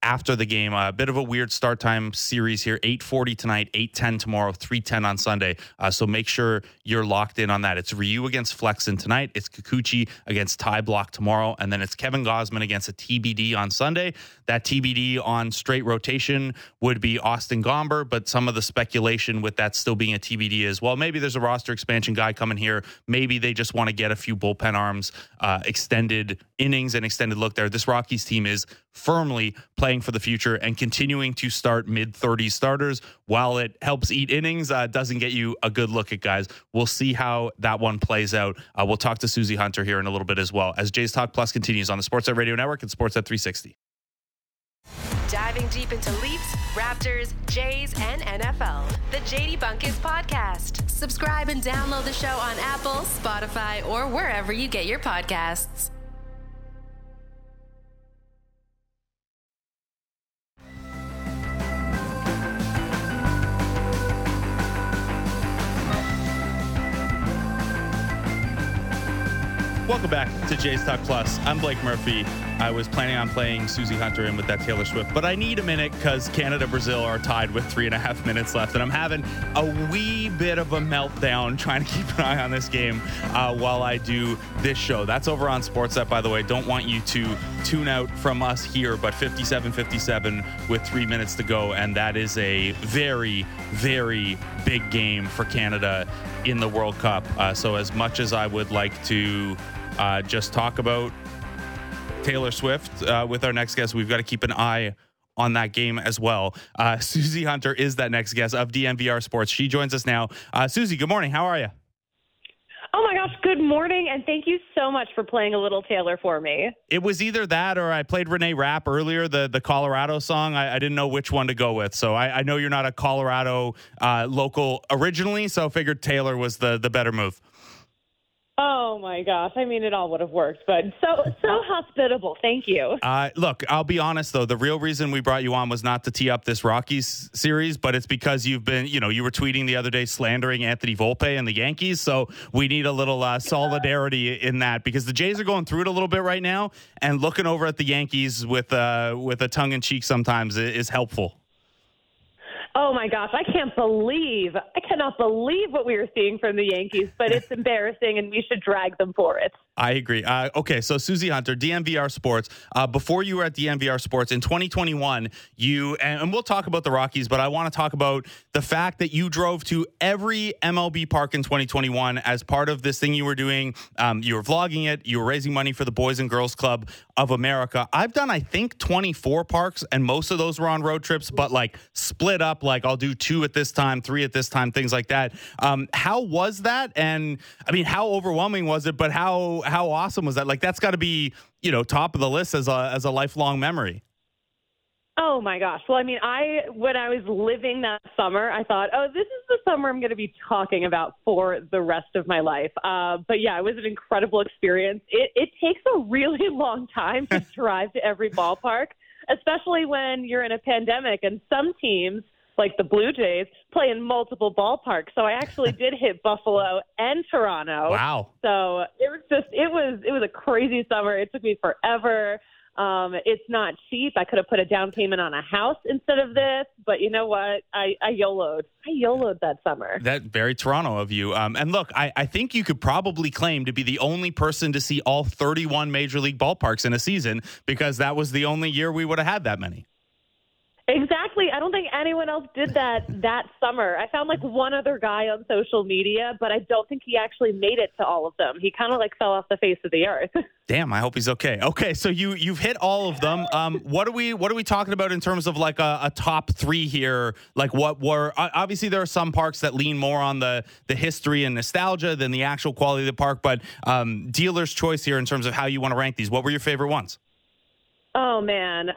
after the game. A bit of a weird start time series here. 8:40 tonight, 8:10 tomorrow, 3:10 on Sunday. So make sure you're locked in on that. It's Ryu against Flexen tonight. It's Kikuchi against Ty Block tomorrow. And then it's Kevin Gosman against a TBD on Sunday. That TBD on straight rotation would be Austin Gomber, but some of the speculation with that still being a TBD is, well, maybe there's a roster expansion guy coming here. Maybe they just want to get a few bullpen arms, extended innings and extended look there. This Rockies team is firmly playing for the future and continuing to start mid-30s starters. While it helps eat innings, doesn't get you a good look at guys. We'll see how that one plays out. We'll talk to Susie Hunter here in a little bit as well as Jays Talk Plus continues on the Sportsnet Radio Network and Sportsnet 360. Diving deep into Leafs, Raptors, Jays, and NFL. The JD Bunkis Podcast. Subscribe and download the show on Apple, Spotify, or wherever you get your podcasts. Welcome back to Jays Talk Plus. I'm Blake Murphy. I was planning on playing Susie Hunter in with that Taylor Swift, but I need a minute because Canada, Brazil are tied with 3.5 minutes left, and I'm having a wee bit of a meltdown trying to keep an eye on this game while I do this show. That's over on Sportsnet, by the way. Don't want you to tune out from us here, but 57-57 with 3 minutes to go, and that is a very, very big game for Canada in the World Cup. So as much as I would like to just talk about Taylor Swift with our next guest, we've got to keep an eye on that game as well. Susie Hunter is that next guest of DNVR Sports. She joins us now. Susie, good morning. How are you? Oh my gosh, good morning, and thank you so much for playing a little Taylor for me. It was either that or I played Renee Rapp earlier, the Colorado song. I didn't know which one to go with, so I know you're not a Colorado local originally, so I figured Taylor was the better move. Oh my gosh. I mean, it all would have worked, but so hospitable. Thank you. Look, I'll be honest though. The real reason we brought you on was not to tee up this Rockies series, but it's because you've been, you were tweeting the other day slandering Anthony Volpe and the Yankees. So we need a little solidarity in that because the Jays are going through it a little bit right now, and looking over at the Yankees with a tongue in cheek sometimes is helpful. Oh my gosh, I cannot believe what we were seeing from the Yankees, but it's embarrassing and we should drag them for it. I agree. Okay, so Susie Hunter, DNVR Sports. Before you were at DNVR Sports in 2021, and we'll talk about the Rockies, but I want to talk about the fact that you drove to every MLB park in 2021 as part of this thing you were doing. You were vlogging it. You were raising money for the Boys and Girls Club of America. I've done, I think, 24 parks, and most of those were on road trips, but like split up, like I'll do 2 at this time, 3 at this time, things like that. How was that? And I mean, how overwhelming was it? But how awesome was that? Like, that's got to be, top of the list as a lifelong memory. Oh my gosh. Well, I mean, when I was living that summer, I thought, this is the summer I'm going to be talking about for the rest of my life. But yeah, it was an incredible experience. It takes a really long time to drive to every ballpark, especially when you're in a pandemic, and some teams, like the Blue Jays, play in multiple ballparks. So I actually did hit Buffalo and Toronto. Wow. So it was a crazy summer. It took me forever. It's not cheap. I could have put a down payment on a house instead of this, but you know what? I YOLO'd. I YOLO'd that summer. That very Toronto of you. And look, I think you could probably claim to be the only person to see all 31 major league ballparks in a season, because that was the only year we would have had that many. Exactly. I don't think anyone else did that summer. I found like one other guy on social media, but I don't think he actually made it to all of them. He kind of like fell off the face of the earth. Damn, I hope he's okay. Okay, so you've hit all of them. What are we talking about in terms of like a top 3 here? Like, what were obviously there are some parks that lean more on the history and nostalgia than the actual quality of the park, but dealer's choice here in terms of how you want to rank these. What were your favorite ones? Oh man.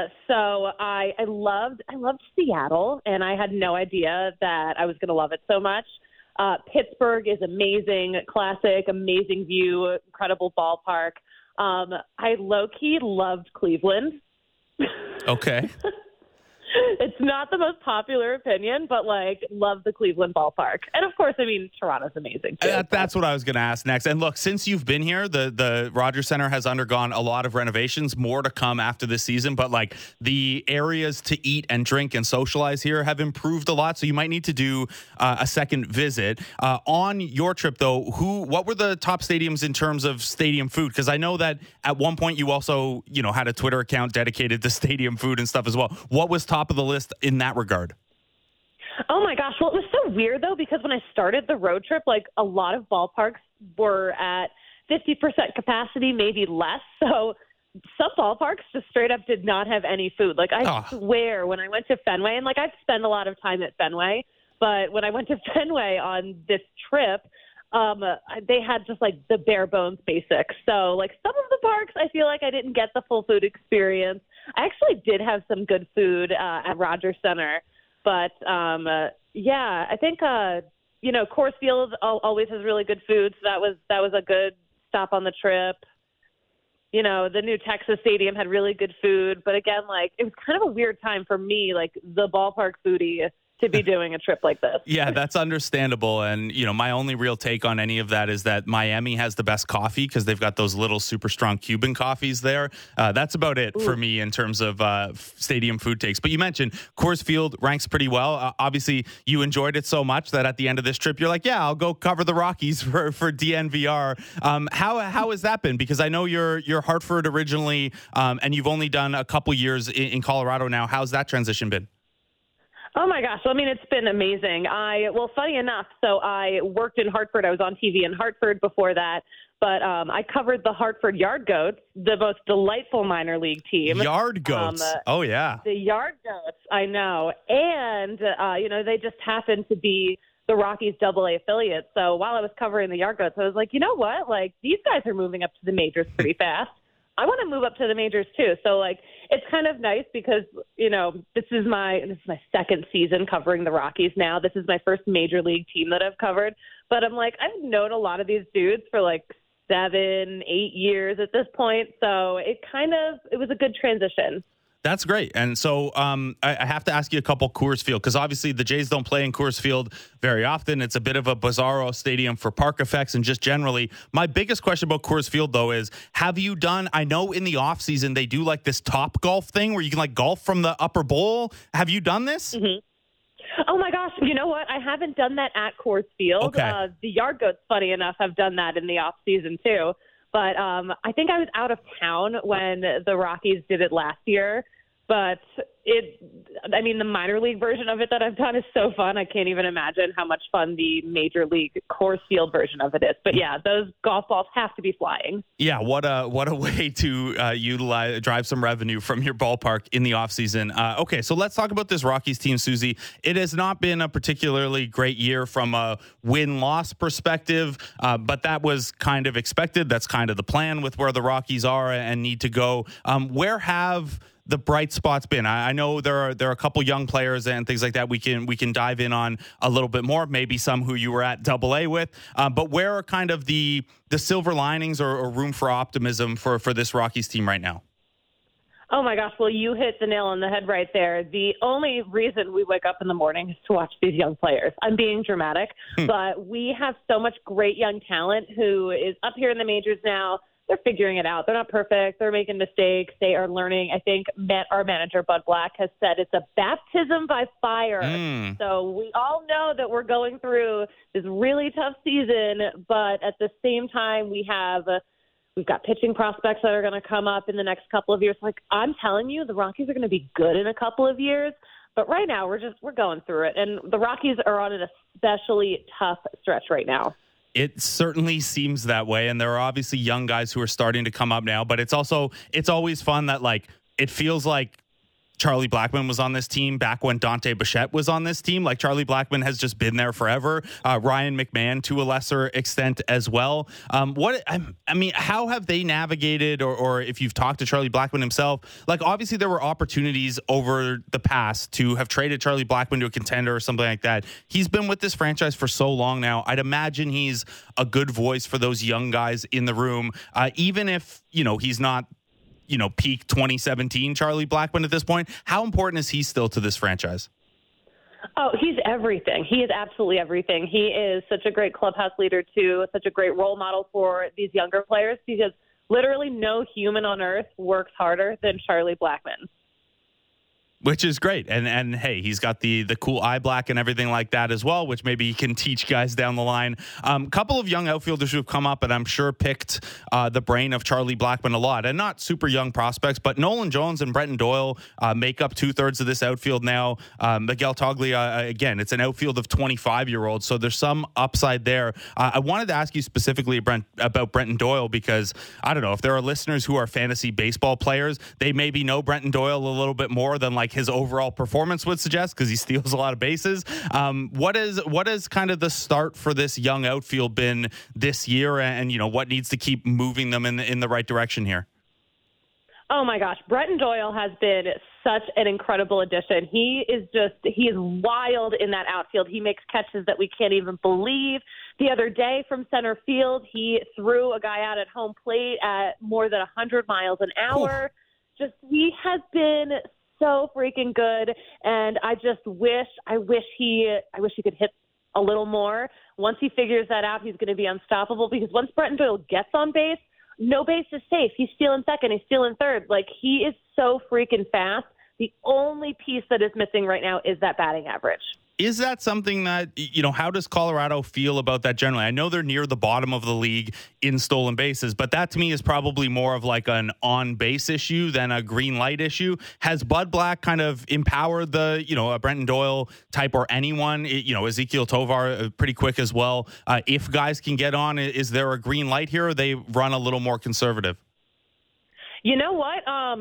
So I loved Seattle, and I had no idea that I was going to love it so much. Pittsburgh is amazing, classic, amazing view, incredible ballpark. I low-key loved Cleveland. Okay. It's not the most popular opinion, but like love the Cleveland ballpark. And of course, I mean, Toronto's amazing too. That's what I was going to ask next. And look, since you've been here, the Rogers Center has undergone a lot of renovations, more to come after this season, but like the areas to eat and drink and socialize here have improved a lot. So you might need to do a second visit. On your trip though, what were the top stadiums in terms of stadium food? Because I know that at one point you also, had a Twitter account dedicated to stadium food and stuff as well. What was top of the list in that regard? Oh my gosh. Well, it was so weird though, because when I started the road trip, like a lot of ballparks were at 50% capacity, maybe less. So some ballparks just straight up did not have any food. Like I swear when I went to Fenway, and like I've spent a lot of time at Fenway, but when I went to Fenway on this trip, they had just like the bare bones basics. So like some of the parks, I feel like I didn't get the full food experience. I actually did have some good food at Rogers Center, but I think Coors Field always has really good food. So that was a good stop on the trip. The new Texas Stadium had really good food, but again, like it was kind of a weird time for me, like the ballpark foodie, to be doing a trip like this. Yeah, that's understandable. And, my only real take on any of that is that Miami has the best coffee because they've got those little super strong Cuban coffees there. That's about it for me in terms of stadium food takes. But you mentioned Coors Field ranks pretty well. Obviously, you enjoyed it so much that at the end of this trip, you're like, yeah, I'll go cover the Rockies for DNVR. How has that been? Because I know you're Hartford originally, and you've only done a couple years in Colorado now. How's that transition been? Oh, my gosh. Well, I mean, it's been amazing. Funny enough, so I worked in Hartford. I was on TV in Hartford before that, but I covered the Hartford Yard Goats, the most delightful minor league team. Yard Goats. Oh, yeah. The Yard Goats, I know. And, they just happened to be the Rockies AA affiliate. So while I was covering the Yard Goats, I was like, you know what? Like, these guys are moving up to the majors pretty fast. I want to move up to the majors too. So like, it's kind of nice because, this is my second season covering the Rockies now. This is my first major league team that I've covered, but I'm like, I've known a lot of these dudes for like 7-8 years at this point. So it was a good transition. That's great. And so I have to ask you a couple Coors Field, because obviously the Jays don't play in Coors Field very often. It's a bit of a bizarro stadium for park effects and just generally. My biggest question about Coors Field, though, is have you done, I know in the offseason they do like this Top Golf thing where you can like golf from the upper bowl. Have you done this? Mm-hmm. Oh, my gosh. You know what? I haven't done that at Coors Field. Okay. The Yard Goats, funny enough, have done that in the offseason, too. But I think I was out of town when the Rockies did it last year. But the minor league version of it that I've done is so fun. I can't even imagine how much fun the major league Coors Field version of it is. But yeah, those golf balls have to be flying. Yeah, what a way to drive some revenue from your ballpark in the offseason. Okay, so let's talk about this Rockies team, Susie. It has not been a particularly great year from a win-loss perspective, but that was kind of expected. That's kind of the plan with where the Rockies are and need to go. Where have the bright spots been? I know there are a couple young players and things like that we can dive in on a little bit more, maybe some who you were at AA with, but where are kind of the silver linings or room for optimism for this Rockies team right now? Oh my gosh, well, you hit the nail on the head right there. The only reason we wake up in the morning is to watch these young players. I'm being dramatic, but we have so much great young talent who is up here in the majors now. They're figuring it out. They're not perfect. They're making mistakes. They are learning. I think our manager, Bud Black, has said it's a baptism by fire. So we all know that we're going through this really tough season, but at the same time, we've got pitching prospects that are going to come up in the next couple of years. Like I'm telling you, the Rockies are going to be good in a couple of years. But right now, we're going through it. And the Rockies are on an especially tough stretch right now. It certainly seems that way. And there are obviously young guys who are starting to come up now, but it's always fun that like, it feels like Charlie Blackmon was on this team back when Dante Bichette was on this team. Like Charlie Blackmon has just been there forever. Ryan McMahon to a lesser extent as well. How have they navigated or if you've talked to Charlie Blackmon himself, like obviously there were opportunities over the past to have traded Charlie Blackmon to a contender or something like that. He's been with this franchise for so long now. I'd imagine he's a good voice for those young guys in the room, even if, he's not peak 2017 Charlie Blackmon at this point. How important is he still to this franchise? Oh, he's everything. He is absolutely everything. He is such a great clubhouse leader, too, such a great role model for these younger players, because literally no human on earth works harder than Charlie Blackmon. Which is great. And hey, he's got the cool eye black and everything like that as well, which maybe he can teach guys down the line. Couple of young outfielders who have come up and I'm sure picked the brain of Charlie Blackmon a lot, and not super young prospects, but Nolan Jones and Brenton Doyle make up 2/3 of this outfield now. Miguel Toglia, again, it's an outfield of 25-year-olds, so there's some upside there. I wanted to ask you specifically about Brenton Doyle, because I don't know if there are listeners who are fantasy baseball players, they maybe know Brenton Doyle a little bit more than like his overall performance would suggest, because he steals a lot of bases. What is kind of the start for this young outfield been this year, and what needs to keep moving them in the right direction here? Oh my gosh, Brenton Doyle has been such an incredible addition. He is wild in that outfield. He makes catches that we can't even believe. The other day from center field, he threw a guy out at home plate at more than 100 miles an hour. Ooh. He has been so freaking good, and I wish he could hit a little more. Once he figures that out, he's going to be unstoppable, because once Brenton Doyle gets on base, no base is safe. He's stealing second, he's stealing third. Like, he is so freaking fast. The only piece that is missing right now is that batting average. Is that something that, how does Colorado feel about that generally? I know they're near the bottom of the league in stolen bases, but that to me is probably more of like an on-base issue than a green light issue. Has Bud Black kind of empowered the, a Brenton Doyle type, or anyone, Ezequiel Tovar pretty quick as well? If guys can get on, is there a green light here, or they run a little more conservative? You know what?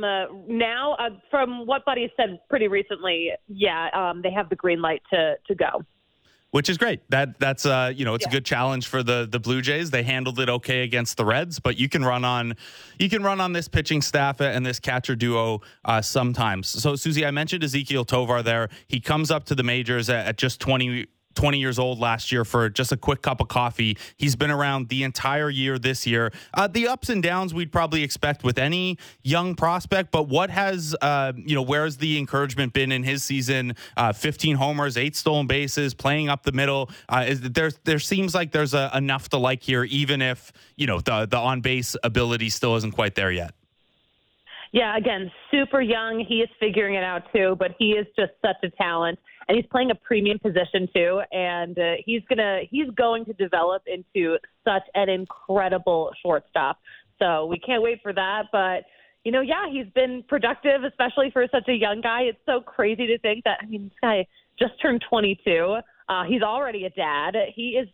Now, from what Buddy said pretty recently, they have the green light to go. Which is great. That's it's a good challenge for the Blue Jays. They handled it okay against the Reds, but you can run on this pitching staff and this catcher duo sometimes. So, Susie, I mentioned Ezequiel Tovar there. He comes up to the majors at just 20 years old last year for just a quick cup of coffee. He's been around the entire year this year. The ups and downs we'd probably expect with any young prospect, but what has, where's the encouragement been in his season? 15 homers, 8 stolen bases, playing up the middle. There seems like there's enough to like here, even if, the on-base ability still isn't quite there yet. Yeah, again, super young. He is figuring it out too, but he is just such a talent. And he's playing a premium position too, and he's going to develop into such an incredible shortstop. So we can't wait for that. But he's been productive, especially for such a young guy. It's so crazy to think that. I mean, this guy just turned 22. He's already a dad. He's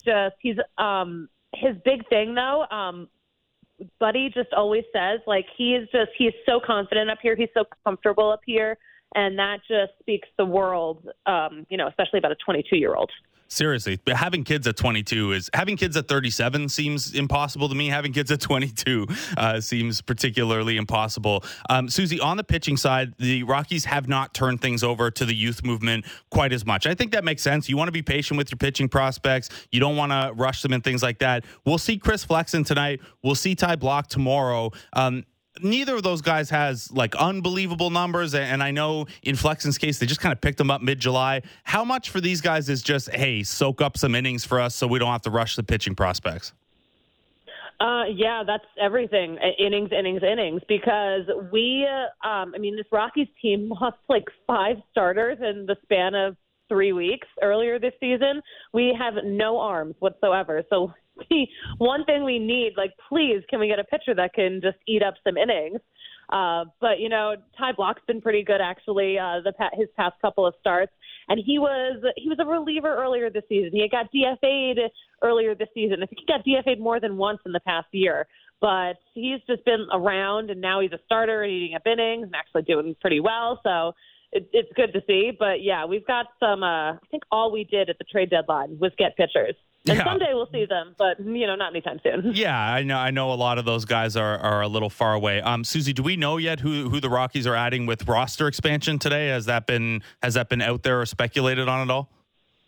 his big thing though. Buddy just always says, like, he is so confident up here. He's so comfortable up here. And that just speaks the world, especially about a 22-year-old. Seriously, but having kids at 37 seems impossible to me. Having kids at 22 seems particularly impossible. Susie, on the pitching side, the Rockies have not turned things over to the youth movement quite as much. I think that makes sense. You want to be patient with your pitching prospects. You don't want to rush them and things like that. We'll see Chris Flexen tonight. We'll see Ty Block tomorrow. Neither of those guys has like unbelievable numbers, and I know in Flexen's case they just kind of picked them up mid-July. How much for these guys is just, hey, soak up some innings for us so we don't have to rush the pitching prospects? That's everything. Innings, because this Rockies team lost like 5 starters in the span of 3 weeks earlier this season. We have no arms whatsoever. So one thing we need, like, please, can we get a pitcher that can just eat up some innings? But Ty Block's been pretty good actually. His past couple of starts, and he was a reliever earlier this season. He got DFA'd earlier this season. I think he got DFA'd more than once in the past year. But he's just been around, and now he's a starter and eating up innings and actually doing pretty well. So it's good to see. But yeah, we've got some. I think all we did at the trade deadline was get pitchers. And someday we'll see them, but, not anytime soon. Yeah, I know a lot of those guys are a little far away. Susie, do we know yet who the Rockies are adding with roster expansion today? Has that been out there or speculated on at all?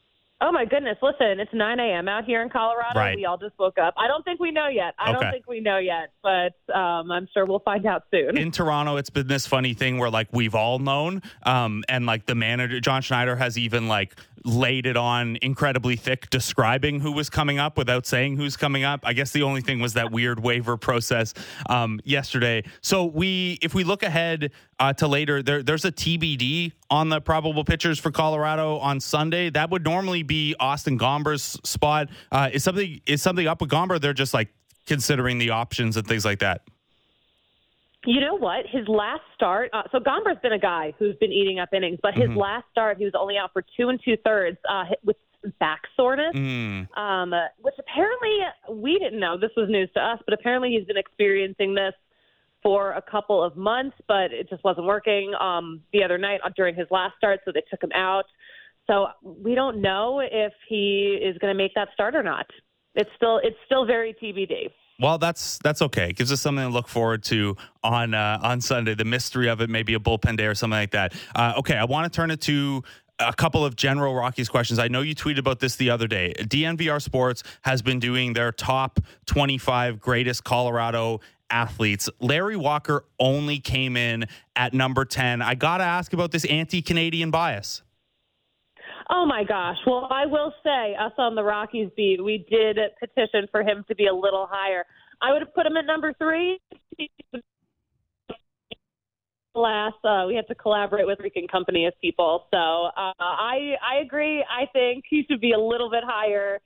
Oh, my goodness. Listen, it's 9 a.m. out here in Colorado. Right. We all just woke up. I don't think we know yet. But I'm sure we'll find out soon. In Toronto, it's been this funny thing where, like, we've all known, and, like, the manager, John Schneider, has even, like, laid it on incredibly thick describing who was coming up without saying who's coming up. I guess the only thing was that weird waiver process yesterday. So if we look ahead to later, there's a TBD on the probable pitchers for Colorado on Sunday. That would normally be Austin Gomber's spot. Is something up with Gomber? They're just like considering the options and things like that. You know what? His last start, so Gomber's been a guy who's been eating up innings, but his last start, he was only out for 2 2/3 with back soreness, which apparently we didn't know. This was news to us, but apparently he's been experiencing this for a couple of months, but it just wasn't working the other night during his last start, so they took him out. So we don't know if he is going to make that start or not. It's still very TBD. Well, that's okay. It gives us something to look forward to on Sunday. The mystery of it, maybe a bullpen day or something like that. Okay, I want to turn it to a couple of general Rockies questions. I know you tweeted about this the other day. DNVR Sports has been doing their top 25 greatest Colorado athletes. Larry Walker only came in at number 10. I got to ask about this anti-Canadian bias. Oh, my gosh. Well, I will say, us on the Rockies beat, we did petition for him to be a little higher. I would have put him at number 3. We had to collaborate with freaking company of people. So I agree. I think he should be a little bit higher.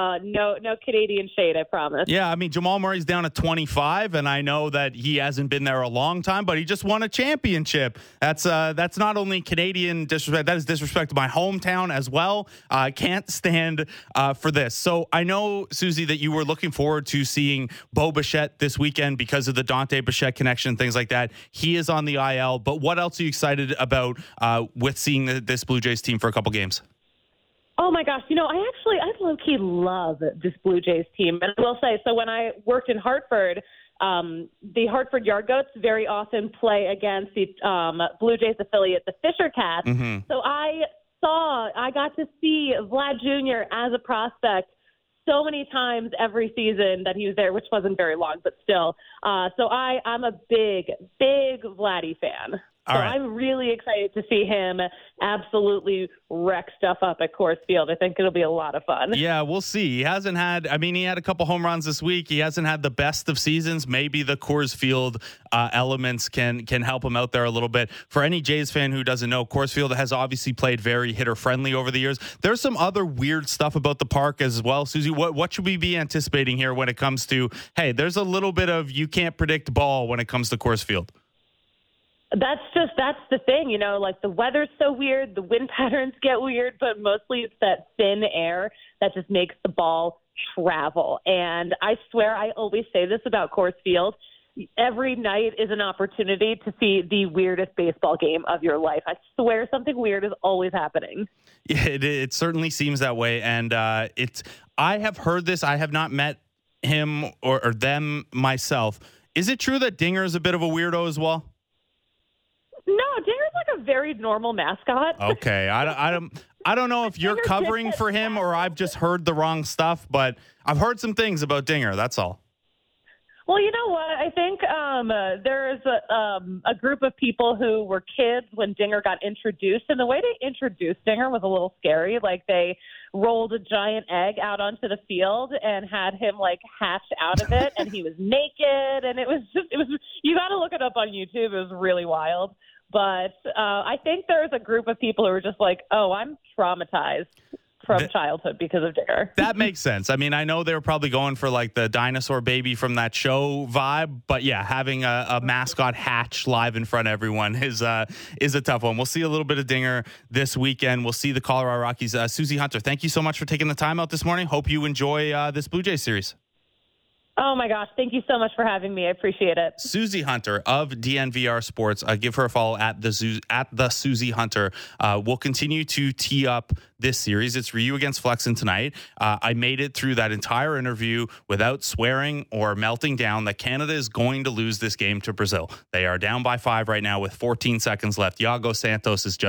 No Canadian shade, I promise. Yeah, I mean, Jamal Murray's down at 25, and I know that he hasn't been there a long time, but he just won a championship. That's not only Canadian disrespect, that is disrespect to my hometown as well. I can't stand for this. So I know, Susie, that you were looking forward to seeing Bo Bichette this weekend because of the Dante Bichette connection, things like that. He is on the IL, but what else are you excited about with seeing this Blue Jays team for a couple games? Oh, my gosh. I low-key love this Blue Jays team. And I will say, so when I worked in Hartford, the Hartford Yard Goats very often play against the Blue Jays affiliate, the Fisher Cats. Mm-hmm. So I got to see Vlad Jr. as a prospect so many times every season that he was there, which wasn't very long, but still. So I'm a big, big Vladdy fan. So I'm really excited to see him absolutely wreck stuff up at Coors Field. I think it'll be a lot of fun. Yeah, we'll see. He had a couple home runs this week. He hasn't had the best of seasons. Maybe the Coors Field elements can help him out there a little bit. For any Jays fan who doesn't know, Coors Field has obviously played very hitter-friendly over the years. There's some other weird stuff about the park as well. Susie, what should we be anticipating here when it comes to, hey, there's a little bit of you can't predict ball when it comes to Coors Field? That's the thing, like the weather's so weird, the wind patterns get weird, but mostly it's that thin air that just makes the ball travel. And I swear I always say this about Coors Field. Every night is an opportunity to see the weirdest baseball game of your life. I swear something weird is always happening. Yeah, it certainly seems that way. And I have heard this. I have not met him or them myself. Is it true that Dinger is a bit of a weirdo as well? No, Dinger's like a very normal mascot. Okay, I don't know if you're covering for him or I've just heard the wrong stuff, but I've heard some things about Dinger. That's all. Well, you know what? I think there's a group of people who were kids when Dinger got introduced, and the way they introduced Dinger was a little scary. Like they rolled a giant egg out onto the field and had him like hatch out of it, and he was naked, and it was you got to look it up on YouTube. It was really wild. But I think there's a group of people who are just like, oh, I'm traumatized from childhood because of Dinger. That makes sense. I mean, I know they were probably going for like the dinosaur baby from that show vibe, but yeah, having a mascot hatch live in front of everyone is a tough one. We'll see a little bit of Dinger this weekend. We'll see the Colorado Rockies. Susie Hunter, thank you so much for taking the time out this morning. Hope you enjoy this Blue Jays series. Oh, my gosh. Thank you so much for having me. I appreciate it. Susie Hunter of DNVR Sports. Give her a follow at the Susie Hunter. We'll continue to tee up this series. It's Ryu against Flexen tonight. I made it through that entire interview without swearing or melting down that Canada is going to lose this game to Brazil. They are down by 5 right now with 14 seconds left. Iago Santos is just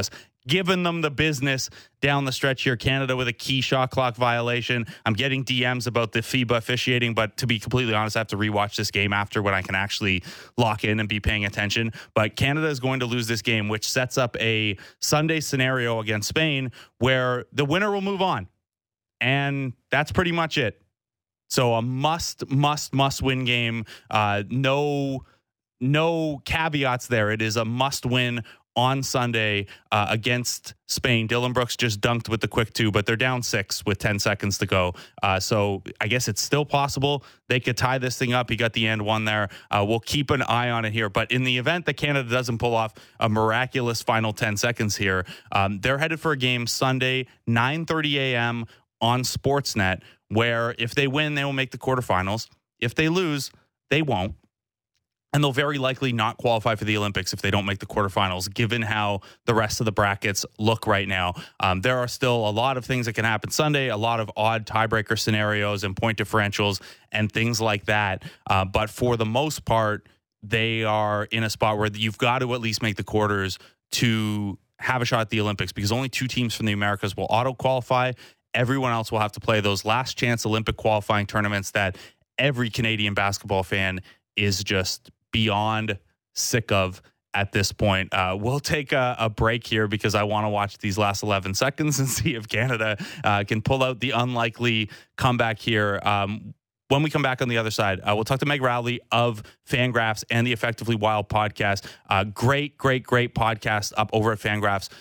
giving them the business down the stretch here. Canada with a key shot clock violation. I'm getting DMs about the FIBA officiating, but to be completely honest, I have to rewatch this game after when I can actually lock in and be paying attention. But Canada is going to lose this game, which sets up a Sunday scenario against Spain where the winner will move on. And that's pretty much it. So a must win game. No caveats there. It is a must win on Sunday against Spain. Dylan Brooks just dunked with the quick 2, but they're down 6 with 10 seconds to go. So I guess it's still possible they could tie this thing up. He got the and one there. We'll keep an eye on it here. But in the event that Canada doesn't pull off a miraculous final 10 seconds here, they're headed for a game Sunday, 9:30 a.m. on Sportsnet, where if they win, they will make the quarterfinals. If they lose, they won't. And they'll very likely not qualify for the Olympics if they don't make the quarterfinals, given how the rest of the brackets look right now. There are still a lot of things that can happen Sunday, a lot of odd tiebreaker scenarios and point differentials and things like that. But for the most part, they are in a spot where you've got to at least make the quarters to have a shot at the Olympics, because only 2 teams from the Americas will auto-qualify. Everyone else will have to play those last chance Olympic qualifying tournaments that every Canadian basketball fan is just beyond sick of at this point. We'll take a break here because I want to watch these last 11 seconds and see if Canada can pull out the unlikely comeback here. When we come back on the other side, we'll talk to Meg Rowley of Fangraphs and the Effectively Wild podcast. Great podcast up over at Fangraphs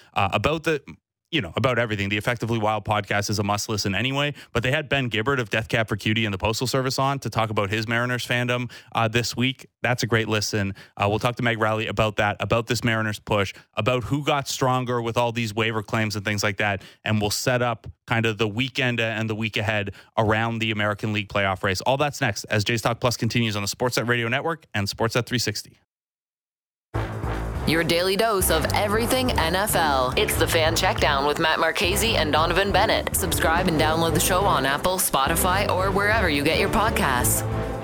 about everything. The Effectively Wild podcast is a must listen anyway, but they had Ben Gibbard of Death Cab for Cutie and the Postal Service on to talk about his Mariners fandom this week. That's a great listen. We'll talk to Meg Rowley about that, about this Mariners push, about who got stronger with all these waiver claims and things like that. And we'll set up kind of the weekend and the week ahead around the American League playoff race. All that's next as Jays Talk Plus continues on the Sportsnet Radio Network and Sportsnet 360. Your daily dose of everything NFL. It's the Fan Checkdown with Matt Marchese and Donovan Bennett. Subscribe and download the show on Apple, Spotify, or wherever you get your podcasts.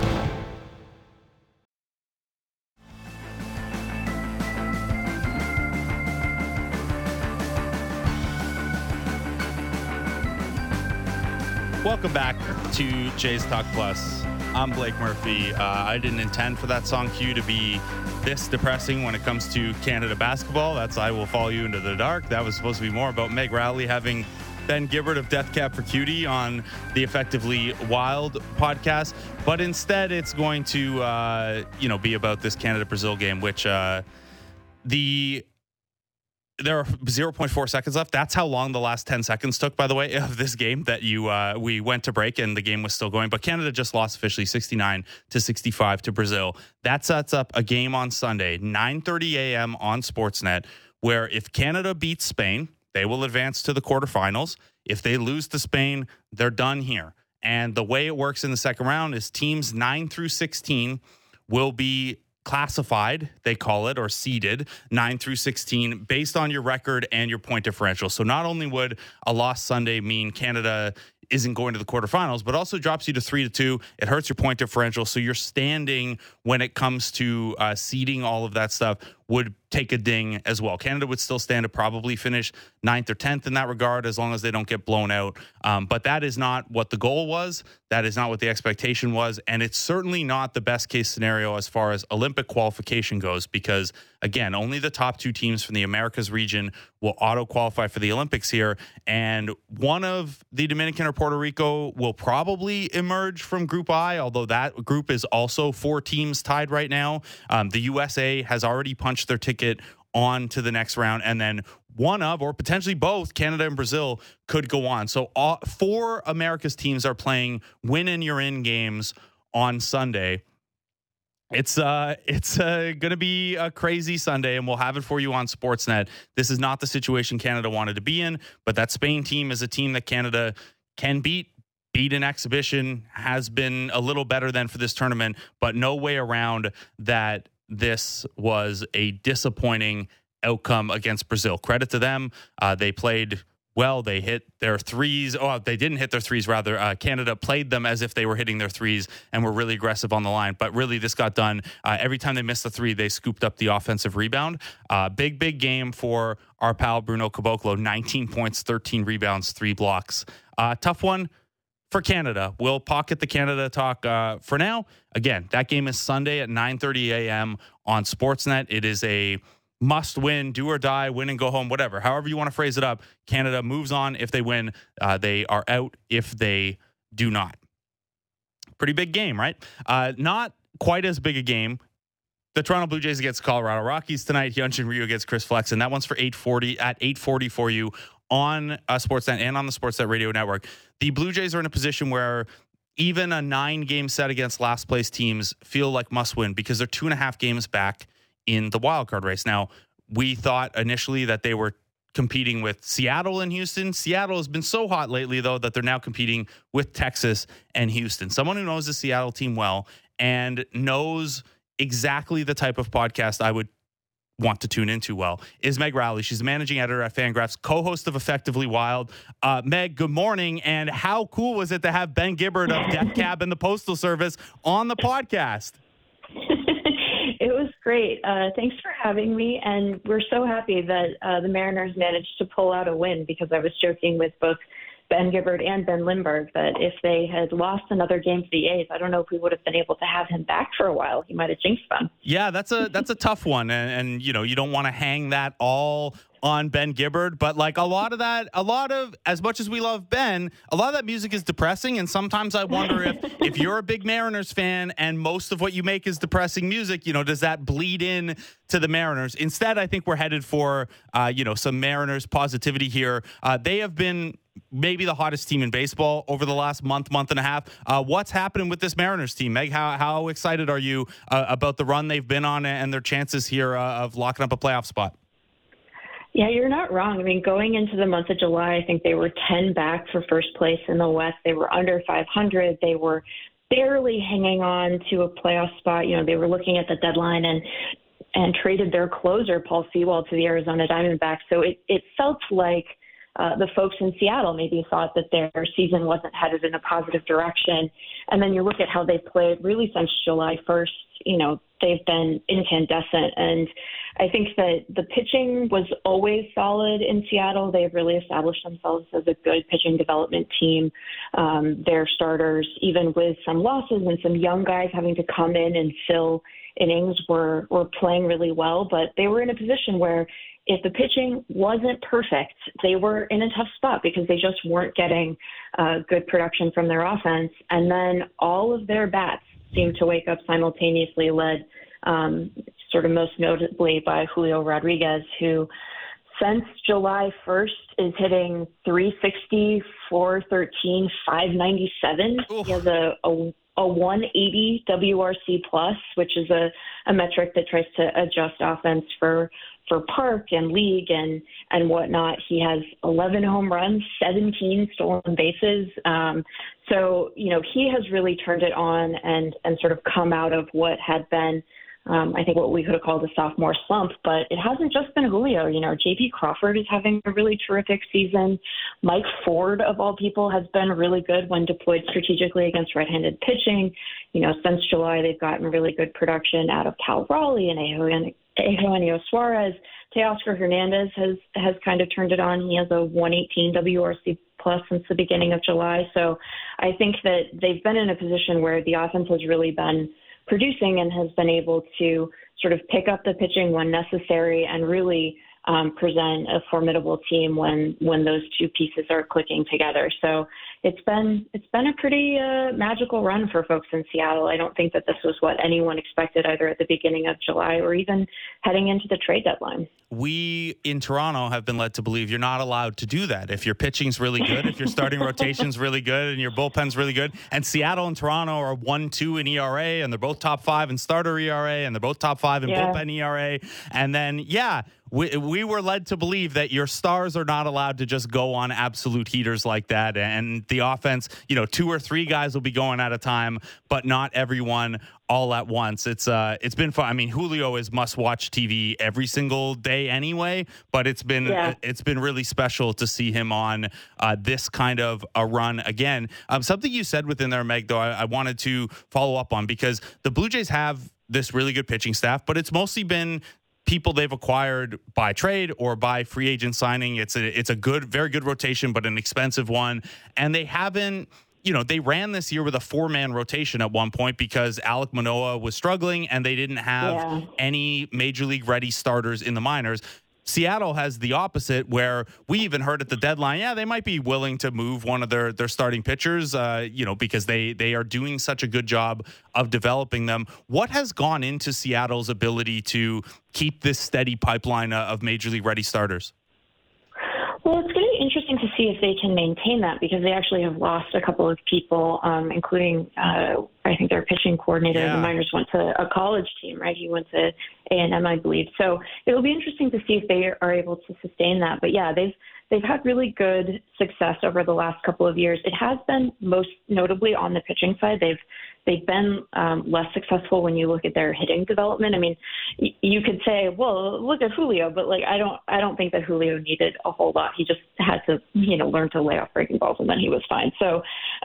Welcome back to Jays Talk Plus. I'm Blake Murphy. I didn't intend for that song cue to be this depressing when it comes to Canada basketball. That's I Will Follow You Into the Dark. That was supposed to be more about Meg Rowley having Ben Gibbard of Death Cab for Cutie on the Effectively Wild podcast. But instead, it's going to, be about this Canada-Brazil game, which there are 0.4 seconds left. That's how long the last 10 seconds took, by the way, of this game that we went to break and the game was still going. But Canada just lost officially 69-65 to Brazil. That sets up a game on Sunday, 9:30 a.m. on Sportsnet, where if Canada beats Spain, they will advance to the quarterfinals. If they lose to Spain, they're done here. And the way it works in the second round is teams 9 through 16 will be classified, they call it, or seeded 9 through 16 based on your record and your point differential. So not only would a loss Sunday mean Canada isn't going to the quarterfinals, but also drops you to 3-2. It hurts your point differential. So your standing when it comes to seeding all of that stuff would take a ding as well. Canada would still stand to probably finish 9th or 10th in that regard, as long as they don't get blown out. But that is not what the goal was. That is not what the expectation was. And it's certainly not the best case scenario as far as Olympic qualification goes, because again, only the top 2 teams from the Americas region will auto qualify for the Olympics here. And one of the Dominican or Puerto Rico will probably emerge from Group I, although that group is also 4 teams tied right now. The USA has already punched their ticket on to the next round, and then one of, or potentially both, Canada and Brazil could go on. So 4 America's teams are playing win and you're in games on Sunday. It's going to be a crazy Sunday, and we'll have it for you on Sportsnet. This is not the situation Canada wanted to be in, but that Spain team is a team that Canada can beat in exhibition, has been a little better than for this tournament, but no way around that this was a disappointing outcome against Brazil. Credit to them. They played well. They hit their threes. Oh, they didn't hit their threes, rather. Canada played them as if they were hitting their threes and were really aggressive on the line. But really, this got done. Every time they missed a three, they scooped up the offensive rebound. Big game for our pal Bruno Caboclo. 19 points, 13 rebounds, 3 blocks. Tough one for Canada. We'll pocket the Canada talk for now. Again, that game is Sunday at 9:30 a.m. on Sportsnet. It is a must win, do or die, win and go home, whatever. However you want to phrase it up. Canada moves on if they win. They are out if they do not. Pretty big game, right? Not quite as big a game. The Toronto Blue Jays against Colorado Rockies tonight. Hyunjin Ryu against Chris Flexen. That one's for 8:40 for you on Sportsnet and on the Sportsnet Radio Network. The Blue Jays are in a position where even a 9-game set against last place teams feel like must win because they're 2.5 games back in the wildcard race. Now, we thought initially that they were competing with Seattle and Houston. Seattle has been so hot lately, though, that they're now competing with Texas and Houston. Someone who knows the Seattle team well and knows exactly the type of podcast I would want to tune into well is Meg Rowley. She's the managing editor at Fangraphs, co-host of Effectively Wild. Meg, good morning. And how cool was it to have Ben Gibbard of Death Cab and the Postal Service on the podcast? It was great. Thanks for having me. And we're so happy that the Mariners managed to pull out a win because I was joking with both Ben Gibbard and Ben Lindbergh that if they had lost another game to the A's, I don't know if we would have been able to have him back for a while. He might have jinxed them. Yeah, that's a tough one. And you know, you don't want to hang that all on Ben Gibbard, but like a lot of, as much as we love Ben, a lot of that music is depressing. And sometimes I wonder if you're a big Mariners fan and most of what you make is depressing music, you know, does that bleed in to the Mariners? Instead, I think we're headed for, some Mariners positivity here. They have been maybe the hottest team in baseball over the last month and a half. What's happening with this Mariners team, Meg? How excited are you about the run they've been on and their chances here of locking up a playoff spot? Yeah, you're not wrong. I mean, going into the month of July, I think they were 10 back for first place in the West. They were under 500. They were barely hanging on to a playoff spot. You know, they were looking at the deadline and traded their closer, Paul Sewald, to the Arizona Diamondbacks. So it felt like the folks in Seattle maybe thought that their season wasn't headed in a positive direction. And then you look at how they played really since July 1st, you know, they've been incandescent. And I think that the pitching was always solid in Seattle. They've really established themselves as a good pitching development team. Their starters, even with some losses and some young guys having to come in and fill innings, were playing really well. But they were in a position where if the pitching wasn't perfect, they were in a tough spot because they just weren't getting good production from their offense. And then all of their bats seemed to wake up simultaneously, led sort of most notably by Julio Rodriguez, who since July 1st is hitting 360, 413, 597. Oof. He has a 180 WRC plus, which is a metric that tries to adjust offense for park and league and whatnot. He has 11 home runs, 17 stolen bases. So, you know, he has really turned it on and sort of come out of what had been, I think what we could have called a sophomore slump, but it hasn't just been Julio. You know, J.P. Crawford is having a really terrific season. Mike Ford, of all people, has been really good when deployed strategically against right-handed pitching. You know, since July, they've gotten really good production out of Cal Raleigh and Eugenio Suarez. Teoscar Hernandez has kind of turned it on. He has a 118 WRC plus since the beginning of July. So I think that they've been in a position where the offense has really been producing and has been able to sort of pick up the pitching when necessary and really present a formidable team when those two pieces are clicking together. So it's been a pretty magical run for folks in Seattle. I don't think that this was what anyone expected either at the beginning of July or even heading into the trade deadline. We in Toronto have been led to believe you're not allowed to do that. If your pitching's really good, if your starting rotation's really good and your bullpen's really good, and Seattle and Toronto are 1-2 in ERA and they're both top 5 in starter ERA and they're both top 5 in bullpen ERA. And then, we were led to believe that your stars are not allowed to just go on absolute heaters like that. And the offense, 2 or 3 guys will be going at a time, but not everyone all at once. It's been fun. I mean, Julio is must-watch TV every single day anyway, but it's been really special to see him on this kind of a run again. Something you said within there, Meg, though, I wanted to follow up on, because the Blue Jays have this really good pitching staff, but it's mostly been people they've acquired by trade or by free agent signing. It's a good, very good rotation, but an expensive one. And they haven't, they ran this year with a 4-man rotation at one point because Alek Manoah was struggling and they didn't have any major league ready starters in the minors. Seattle has the opposite, where we even heard at the deadline, they might be willing to move one of their starting pitchers, because they are doing such a good job of developing them. What has gone into Seattle's ability to keep this steady pipeline of major league ready starters? Well, it's going to be interesting to see if they can maintain that, because they actually have lost a couple of people, including I think their pitching coordinator in the minors went to a college team, right? He went to A&M, I believe. So it'll be interesting to see if they are able to sustain that. But yeah, they've had really good success over the last couple of years. It has been most notably on the pitching side. They've been less successful when you look at their hitting development. I mean, you could say, well, look at Julio, but I don't think that Julio needed a whole lot. He just had to, learn to lay off breaking balls, and then he was fine. So,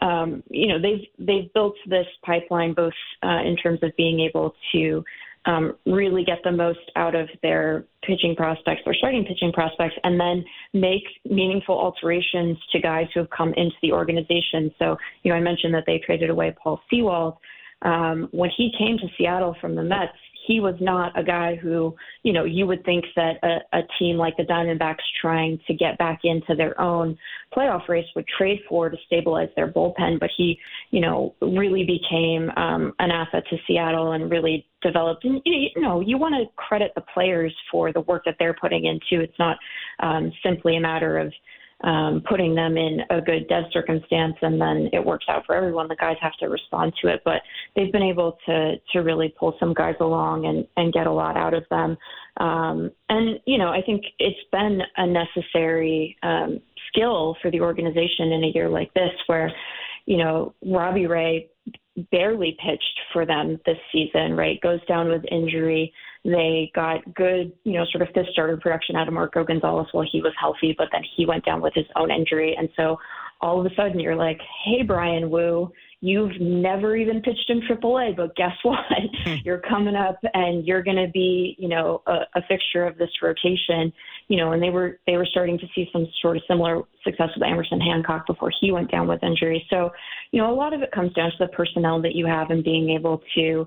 they've built this pipeline both in terms of being able to really get the most out of their pitching prospects, their starting pitching prospects, and then make meaningful alterations to guys who have come into the organization. So, I mentioned that they traded away Paul Sewald. When he came to Seattle from the Mets, he was not a guy who, you would think that a team like the Diamondbacks trying to get back into their own playoff race would trade for to stabilize their bullpen. But he, really became an asset to Seattle and really developed. And, you want to credit the players for the work that they're putting into. It's not simply a matter of putting them in a good dev circumstance and then it works out for everyone. The guys have to respond to it, but they've been able to really pull some guys along and get a lot out of them. I think it's been a necessary skill for the organization in a year like this where, Robbie Ray barely pitched for them this season, right? Goes down with injury. They got good, sort of fifth starter production out of Marco Gonzalez while he was healthy, but then he went down with his own injury. And so all of a sudden you're like, hey, Brian Wu, you've never even pitched in AAA, but guess what? You're coming up and you're going to be, a fixture of this rotation, and they were starting to see some sort of similar success with Emerson Hancock before he went down with injury. So, a lot of it comes down to the personnel that you have and being able to,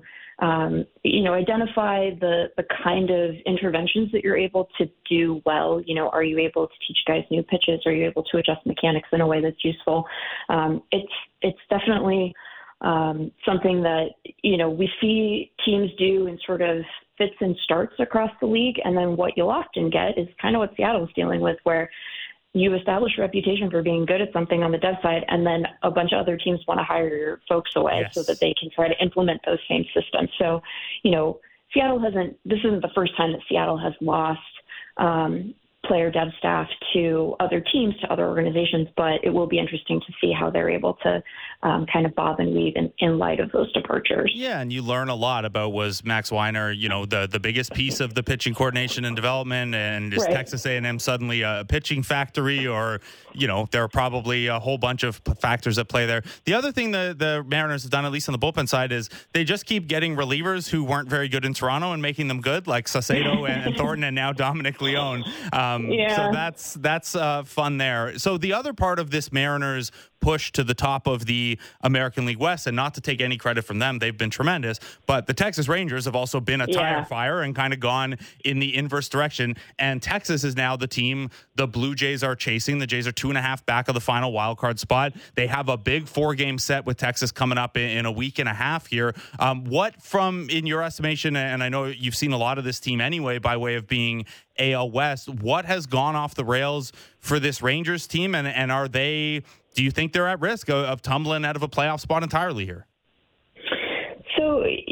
identify the kind of interventions that you're able to do well. Are you able to teach guys new pitches? Are you able to adjust mechanics in a way that's useful? It's definitely something that, we see teams do in sort of fits and starts across the league. And then what you'll often get is kind of what Seattle's dealing with, where you establish a reputation for being good at something on the dev side, and then a bunch of other teams want to hire your folks away so that they can try to implement those same systems. So, Seattle this isn't the first time that Seattle has lost player dev staff to other teams, to other organizations, but it will be interesting to see how they're able to kind of bob and weave in light of those departures. Yeah, and you learn a lot about, was Max Weiner, the biggest piece of the pitching coordination and development, and is Texas A&M suddenly a pitching factory, or, there are probably a whole bunch of factors at play there. The other thing the Mariners have done, at least on the bullpen side, is they just keep getting relievers who weren't very good in Toronto and making them good, like Saucedo and Thornton, and now Dominic Leone. So that's fun there. So the other part of this Mariners push to the top of the American League West, and not to take any credit from them, they've been tremendous, but the Texas Rangers have also been a tire fire and kind of gone in the inverse direction. And Texas is now the team the Blue Jays are chasing. The Jays are 2.5 back of the final wild card spot. They have a big 4-game set with Texas coming up in a week and a half here. What, from, in your estimation, and I know you've seen a lot of this team anyway by way of being AL West, what has gone off the rails for this Rangers team, and are they, do you think they're at risk of tumbling out of a playoff spot entirely here? So,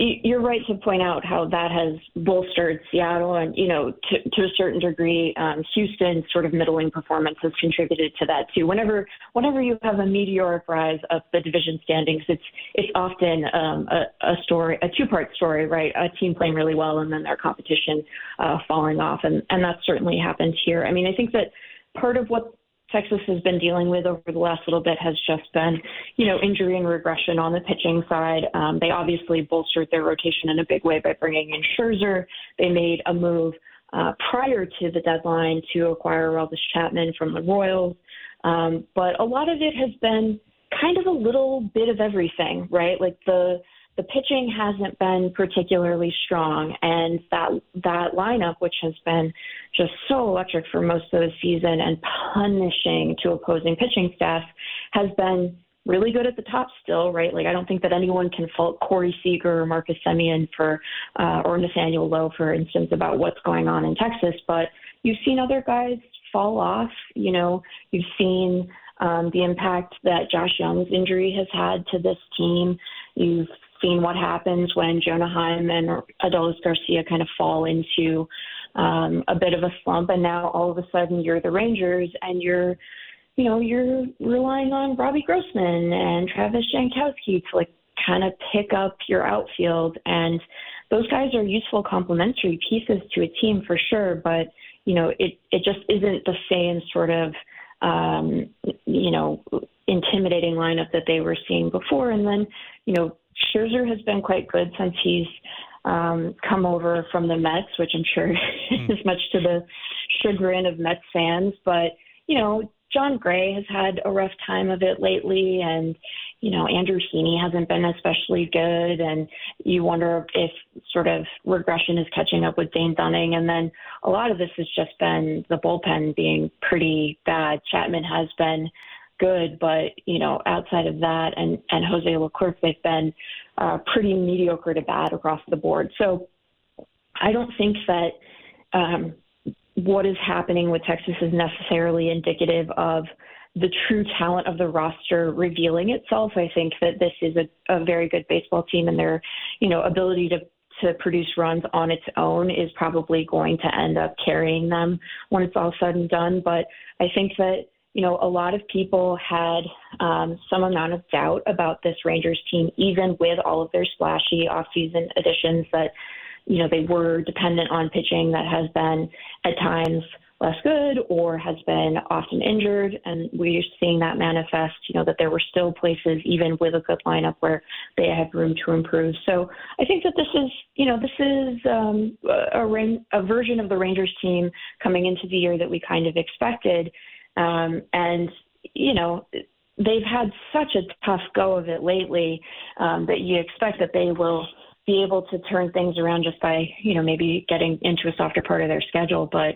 you're right to point out how that has bolstered Seattle, and to a certain degree, Houston's sort of middling performance has contributed to that too. Whenever you have a meteoric rise of the division standings, it's often a two-part story, right? A team playing really well and then their competition falling off, and that certainly happened here. I mean, I think that part of what Texas has been dealing with over the last little bit has just been, injury and regression on the pitching side. They obviously bolstered their rotation in a big way by bringing in Scherzer. They made a move prior to the deadline to acquire Aroldis Chapman from the Royals. But a lot of it has been kind of a little bit of everything, right? Like the pitching hasn't been particularly strong, and that lineup, which has been just so electric for most of the season and punishing to opposing pitching staff, has been really good at the top still, right? Like, I don't think that anyone can fault Corey Seager or Marcus Semien or Nathaniel Lowe, for instance, about what's going on in Texas, but you've seen other guys fall off. You've seen the impact that Josh Young's injury has had to this team. You've seen what happens when Jonah Heim and Adolis Garcia kind of fall into a bit of a slump, and now all of a sudden you're the Rangers and you're relying on Robbie Grossman and Travis Jankowski to kind of pick up your outfield, and those guys are useful complementary pieces to a team for sure, but it just isn't the same sort of intimidating lineup that they were seeing before. And then Scherzer has been quite good since he's come over from the Mets, which I'm sure is much to the chagrin of Mets fans. But, John Gray has had a rough time of it lately, and, Andrew Heaney hasn't been especially good, and you wonder if sort of regression is catching up with Dane Dunning. And then a lot of this has just been the bullpen being pretty bad. Chapman has been good, but, outside of that and Jose Leclerc, they've been pretty mediocre to bad across the board. So I don't think that what is happening with Texas is necessarily indicative of the true talent of the roster revealing itself. I think that this is a very good baseball team, and their, ability to produce runs on its own is probably going to end up carrying them when it's all said and done. But I think that, a lot of people had some amount of doubt about this Rangers team, even with all of their splashy offseason additions that, they were dependent on pitching that has been at times less good or has been often injured. And we're seeing that manifest, that there were still places, even with a good lineup, where they have room to improve. So I think that this is a version of the Rangers team coming into the year that we kind of expected. And they've had such a tough go of it lately that you expect that they will be able to turn things around just by, maybe getting into a softer part of their schedule. But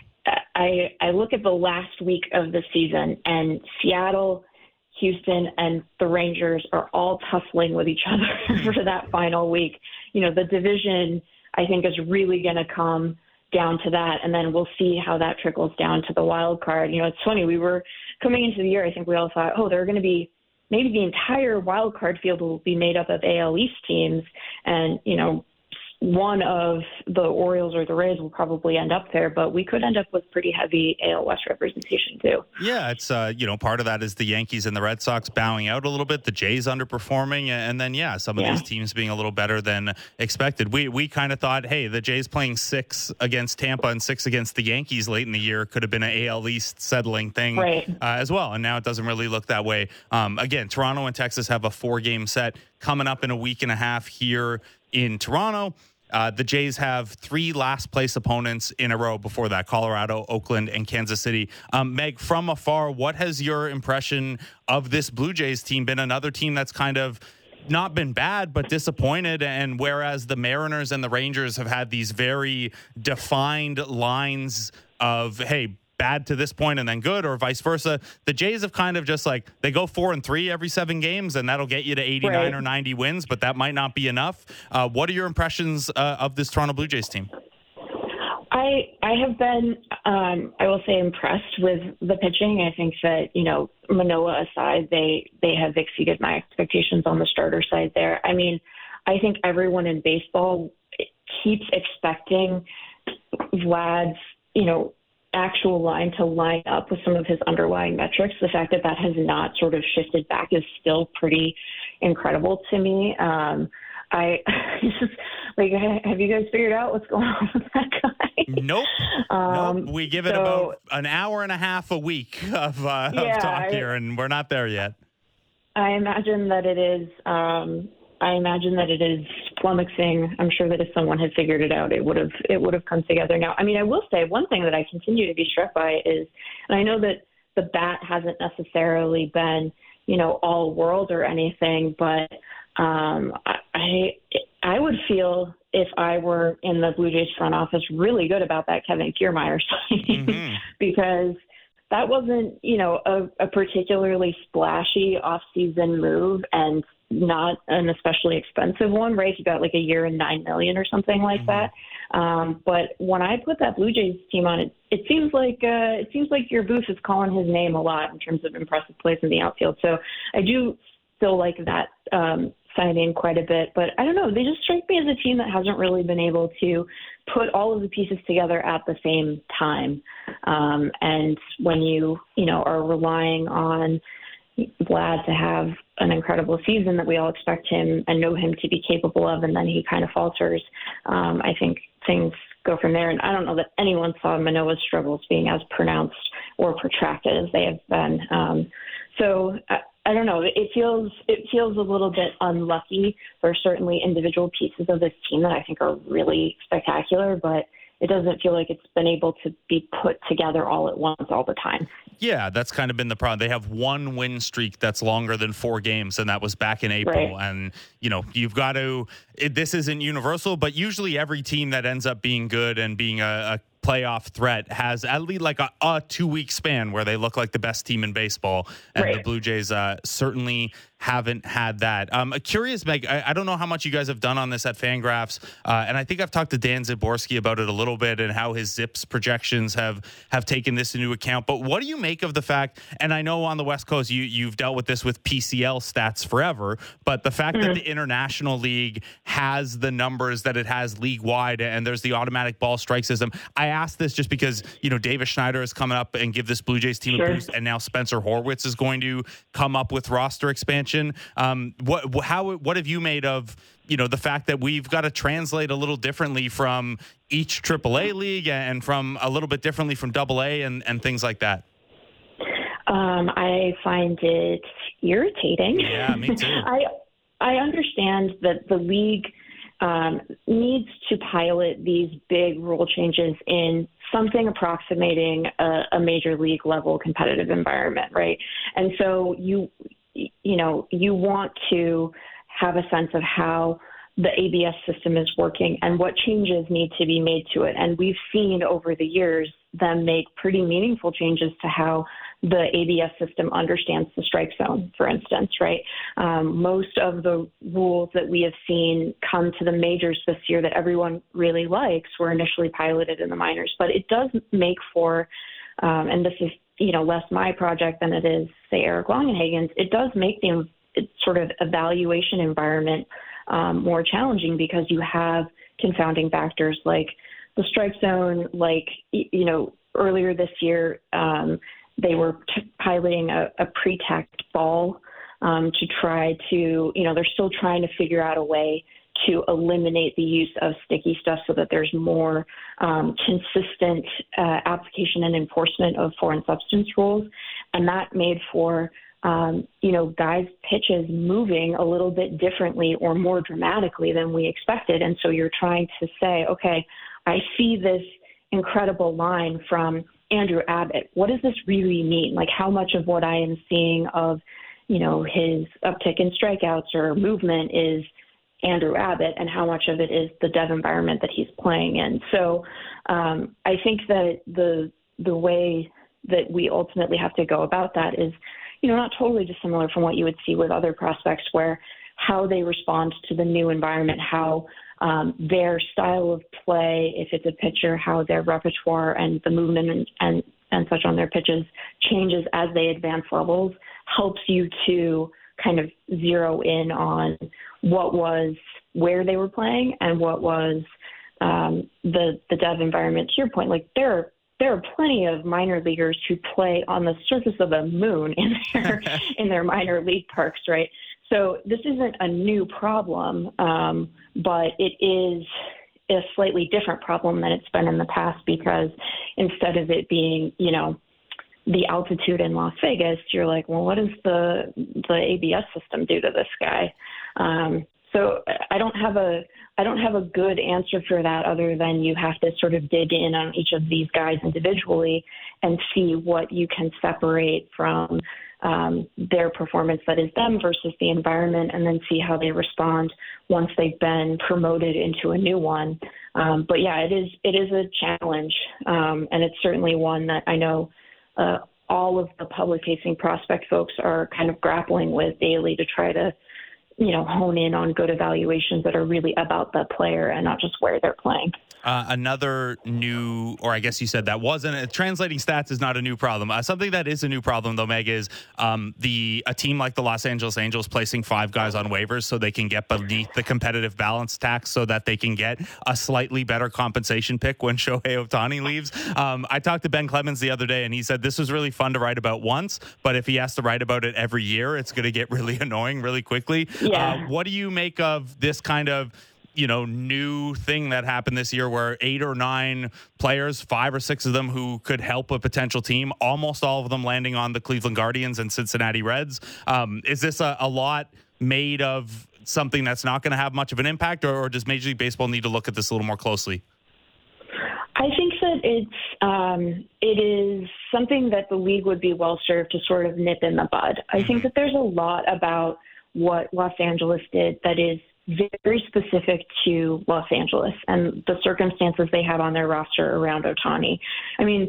I look at the last week of the season, and Seattle, Houston, and the Rangers are all tussling with each other for that final week. The division, I think, is really going to come down to that, and then we'll see how that trickles down to the wild card. It's funny, we were coming into the year, I think we all thought, there are going to be maybe the entire wild card field will be made up of AL East teams, and one of the Orioles or the Rays will probably end up there, but we could end up with pretty heavy AL West representation too. Yeah, it's part of that is the Yankees and the Red Sox bowing out a little bit, the Jays underperforming, and then some of these teams being a little better than expected. We kind of thought, hey, the Jays playing 6 against Tampa and 6 against the Yankees late in the year could have been an AL East settling thing as well, and now it doesn't really look that way. Again, Toronto and Texas have a 4-game set coming up in a week and a half here in Toronto. The Jays have 3 last-place opponents in a row before that: Colorado, Oakland, and Kansas City. Meg, from afar, what has your impression of this Blue Jays team been? Another team that's kind of not been bad, but disappointed, and whereas the Mariners and the Rangers have had these very defined lines of, hey, bad to this point and then good, or vice versa, the Jays have kind of just they go 4-3 every 7 games, and that'll get you to 89 or 90 wins, but that might not be enough. What are your impressions of this Toronto Blue Jays team? I have been, I will say, impressed with the pitching. I think that, Manoah aside, they have exceeded my expectations on the starter side there. I mean, I think everyone in baseball keeps expecting Vlad's, actual line to line up with some of his underlying metrics. The fact that that has not sort of shifted back is still pretty incredible to me. I just have you guys figured out what's going on with that guy? Nope. Nope. We give it about an hour and a half a week of talk here, and we're not there yet. I imagine that it is. Flummoxing. I'm sure that if someone had figured it out, it would have come together now. I mean, I will say one thing that I continue to be struck by is, and I know that the bat hasn't necessarily been, all world or anything, but I would feel, if I were in the Blue Jays front office, really good about that Kevin Kiermaier signing because that wasn't, a particularly splashy off-season move and not an especially expensive one, right? You got like a year and $9 million or something like that. But when I put that Blue Jays team on, it seems like your Booth is calling his name a lot in terms of impressive plays in the outfield. So I do still like that signing quite a bit, but I don't know. They just strike me as a team that hasn't really been able to put all of the pieces together at the same time. And when you are relying on Vlad to have an incredible season that we all expect him and know him to be capable of, and then he kind of falters, I think things go from there. And I don't know that anyone saw Manoah's struggles being as pronounced or protracted as they have been. So I don't know. It feels a little bit unlucky. There are certainly individual pieces of this team that I think are really spectacular, but it doesn't feel like it's been able to be put together all at once all the time. Yeah, that's kind of been the problem. They have one win streak that's longer than 4 games, and that was back in April. Right. And, you've got to this isn't universal, but usually every team that ends up being good and being a playoff threat has at least like a 2-week span where they look like the best team in baseball. And the Blue Jays certainly haven't had that. Curious, Meg, I don't know how much you guys have done on this at Fangraphs, and I think I've talked to Dan Zaborski about it a little bit and how his Zips projections have taken this into account. But what do you make of the fact, and I know on the West Coast you've dealt with this with PCL stats forever, but the fact that the International League has the numbers that it has league-wide and there's the automatic ball strike system. I ask this just because, Davis Schneider is coming up and give this Blue Jays team a boost, and now Spencer Horwitz is going to come up with roster expansion. What have you made of the fact that we've got to translate a little differently from each AAA league and from a little bit differently from AA and things like that? I find it irritating. Yeah, me too. I understand that the league needs to pilot these big rule changes in something approximating a major league level competitive environment, right? And so you want to have a sense of how the ABS system is working and what changes need to be made to it. And we've seen over the years them make pretty meaningful changes to how the ABS system understands the strike zone, for instance, right? Most of the rules that we have seen come to the majors this year that everyone really likes were initially piloted in the minors. But it does make for, and this is, less my project than it is, say, Eric Longenhagen's, it does make the sort of evaluation environment more challenging because you have confounding factors like the strike zone, like, earlier this year, they were piloting a pre-tacked ball to try to, they're still trying to figure out a way to eliminate the use of sticky stuff so that there's more consistent application and enforcement of foreign substance rules. And that made for, guys' pitches moving a little bit differently or more dramatically than we expected. And so you're trying to say, okay, I see this incredible line from Andrew Abbott. What does this really mean? Like, how much of what I am seeing of, his uptick in strikeouts or movement is Andrew Abbott, and how much of it is the dev environment that he's playing in? So I think that the way that we ultimately have to go about that is, not totally dissimilar from what you would see with other prospects, where how they respond to the new environment, how their style of play, if it's a pitcher, how their repertoire and the movement and such on their pitches changes as they advance levels, helps you to kind of zero in on what was where they were playing and what was the dev environment. To your point, like there are plenty of minor leaguers who play on the surface of the moon in their minor league parks, right? So this isn't a new problem, but it is a slightly different problem than it's been in the past, because instead of it being, the altitude in Las Vegas, you're like, well, what does the ABS system do to this guy? So I don't have a good answer for that, other than you have to sort of dig in on each of these guys individually and see what you can separate from their performance that is them versus the environment, and then see how they respond once they've been promoted into a new one. But yeah, it is a challenge, and it's certainly one that I know all of the public-facing prospect folks are kind of grappling with daily to try to, hone in on good evaluations that are really about the player and not just where they're playing. Another new, or I guess you said that wasn't, translating stats is not a new problem. Something that is a new problem, though, Meg, is a team like the Los Angeles Angels placing 5 guys on waivers so they can get beneath the competitive balance tax so that they can get a slightly better compensation pick when Shohei Ohtani leaves. I talked to Ben Clemens the other day, and he said this was really fun to write about once, but if he has to write about it every year, it's going to get really annoying really quickly. Yeah. What do you make of this kind of new thing that happened this year where 8 or 9 players, 5 or 6 of them who could help a potential team, almost all of them landing on the Cleveland Guardians and Cincinnati Reds? Is this a lot made of something that's not going to have much of an impact, or does Major League Baseball need to look at this a little more closely? I think that it is something that the league would be well served to sort of nip in the bud. I think that there's a lot about what Los Angeles did that is very specific to Los Angeles and the circumstances they have on their roster around Ohtani. I mean,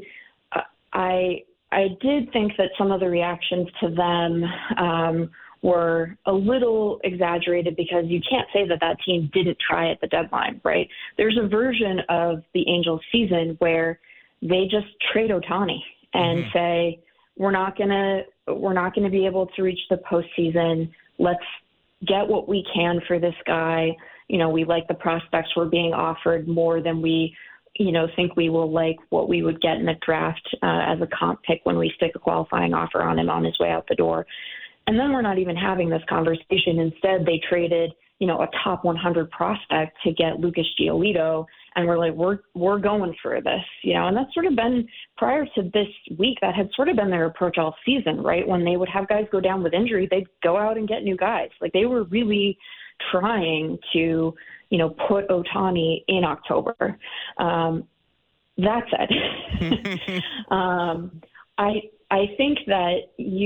I did think that some of the reactions to them were a little exaggerated, because you can't say that team didn't try at the deadline, right? There's a version of the Angels season where they just trade Ohtani and say, we're not gonna be able to reach the postseason. Let's get what we can for this guy. We like the prospects we're being offered more than we, think we will like what we would get in the draft as a comp pick when we stick a qualifying offer on him on his way out the door. And then we're not even having this conversation. Instead, they traded, a top 100 prospect to get Lucas Giolito. And we're like, we're going for this, and that's sort of been, prior to this week, that had sort of been their approach all season, right? When they would have guys go down with injury, they'd go out and get new guys. Like, they were really trying to, put Ohtani in October. That said, I think that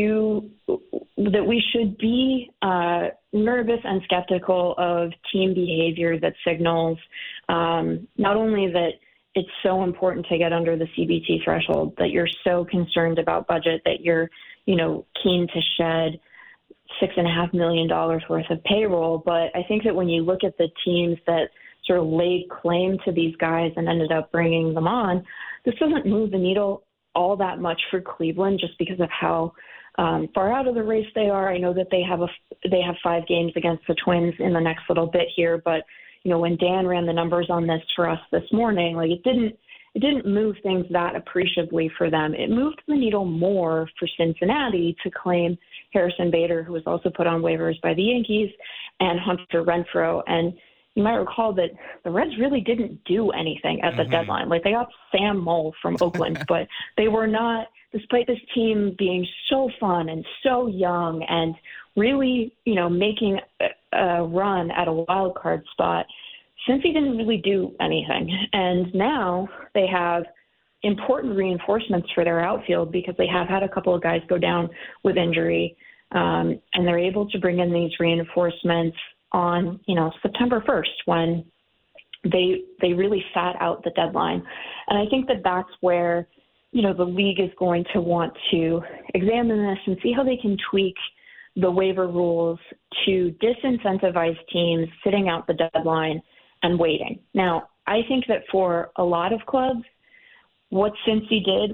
we should be nervous and skeptical of team behavior that signals not only that it's so important to get under the CBT threshold, that you're so concerned about budget, that you're, keen to shed $6.5 million worth of payroll. But I think that when you look at the teams that sort of laid claim to these guys and ended up bringing them on, this doesn't move the needle all that much for Cleveland, just because of how far out of the race they are. I know that they have 5 games against the Twins in the next little bit here, but when Dan ran the numbers on this for us this morning, like, it didn't move things that appreciably for them. It moved the needle more for Cincinnati to claim Harrison Bader, who was also put on waivers by the Yankees, and Hunter Renfroe. And you might recall that the Reds really didn't do anything at the deadline. Like, they got Sam Moll from Oakland, but they were not, despite this team being so fun and so young and really, making a run at a wild card spot, Cincy didn't really do anything. And now they have important reinforcements for their outfield, because they have had a couple of guys go down with injury, and they're able to bring in these reinforcements on, September 1st, when they really sat out the deadline. And I think that that's where, the league is going to want to examine this and see how they can tweak the waiver rules to disincentivize teams sitting out the deadline and waiting. Now, I think that for a lot of clubs, what Cincy did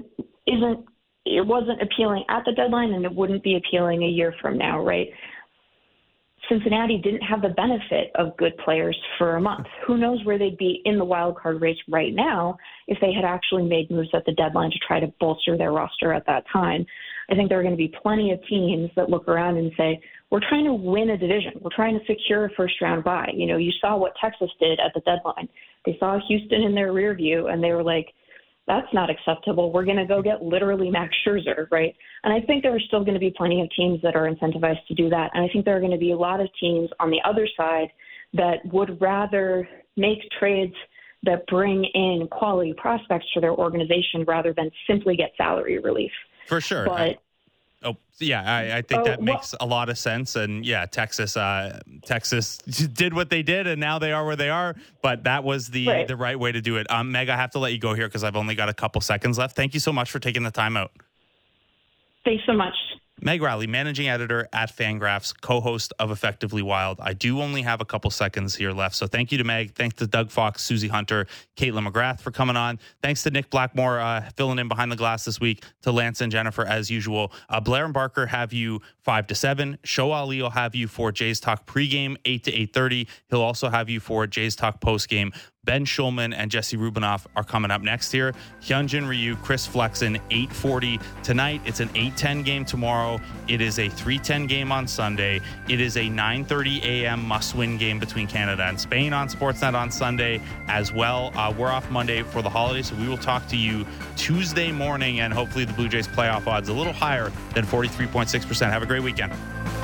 wasn't appealing at the deadline, and it wouldn't be appealing a year from now, right? Cincinnati didn't have the benefit of good players for a month. Who knows where they'd be in the wild card race right now if they had actually made moves at the deadline to try to bolster their roster at that time. I think there are going to be plenty of teams that look around and say, we're trying to win a division. We're trying to secure a first-round bye. You know, you saw what Texas did at the deadline. They saw Houston in their rear view, and they were like, that's not acceptable. We're going to go get literally Max Scherzer, right? And I think there are still going to be plenty of teams that are incentivized to do that. And I think there are going to be a lot of teams on the other side that would rather make trades that bring in quality prospects for their organization rather than simply get salary relief. For sure. But I think that makes a lot of sense. And yeah, Texas did what they did, and now they are where they are. But that was the right way to do it. Meg, I have to let you go here because I've only got a couple seconds left. Thank you so much for taking the time out. Thanks so much. Meg Rowley, managing editor at Fangraphs, co-host of Effectively Wild. I do only have a couple seconds here left, so thank you to Meg. Thanks to Doug Fox, Susie Hunter, Caitlin McGrath for coming on. Thanks to Nick Blackmore filling in behind the glass this week, to Lance and Jennifer as usual. Blair and Barker have you 5 to 7. Show Ali will have you for Jays Talk pregame 8 to 8:30. He'll also have you for Jays Talk postgame. Ben Schulman and Jesse Rubinoff are coming up next here. Hyunjin Ryu, Chris Flexen, 8:40 tonight. It's an 8:10 game tomorrow. It is a 3:10 game on Sunday. It is a 9:30 a.m. must-win game between Canada and Spain on Sportsnet on Sunday as well. We're off Monday for the holidays, so we will talk to you Tuesday morning, and hopefully the Blue Jays playoff odds a little higher than 43.6%. Have a great weekend.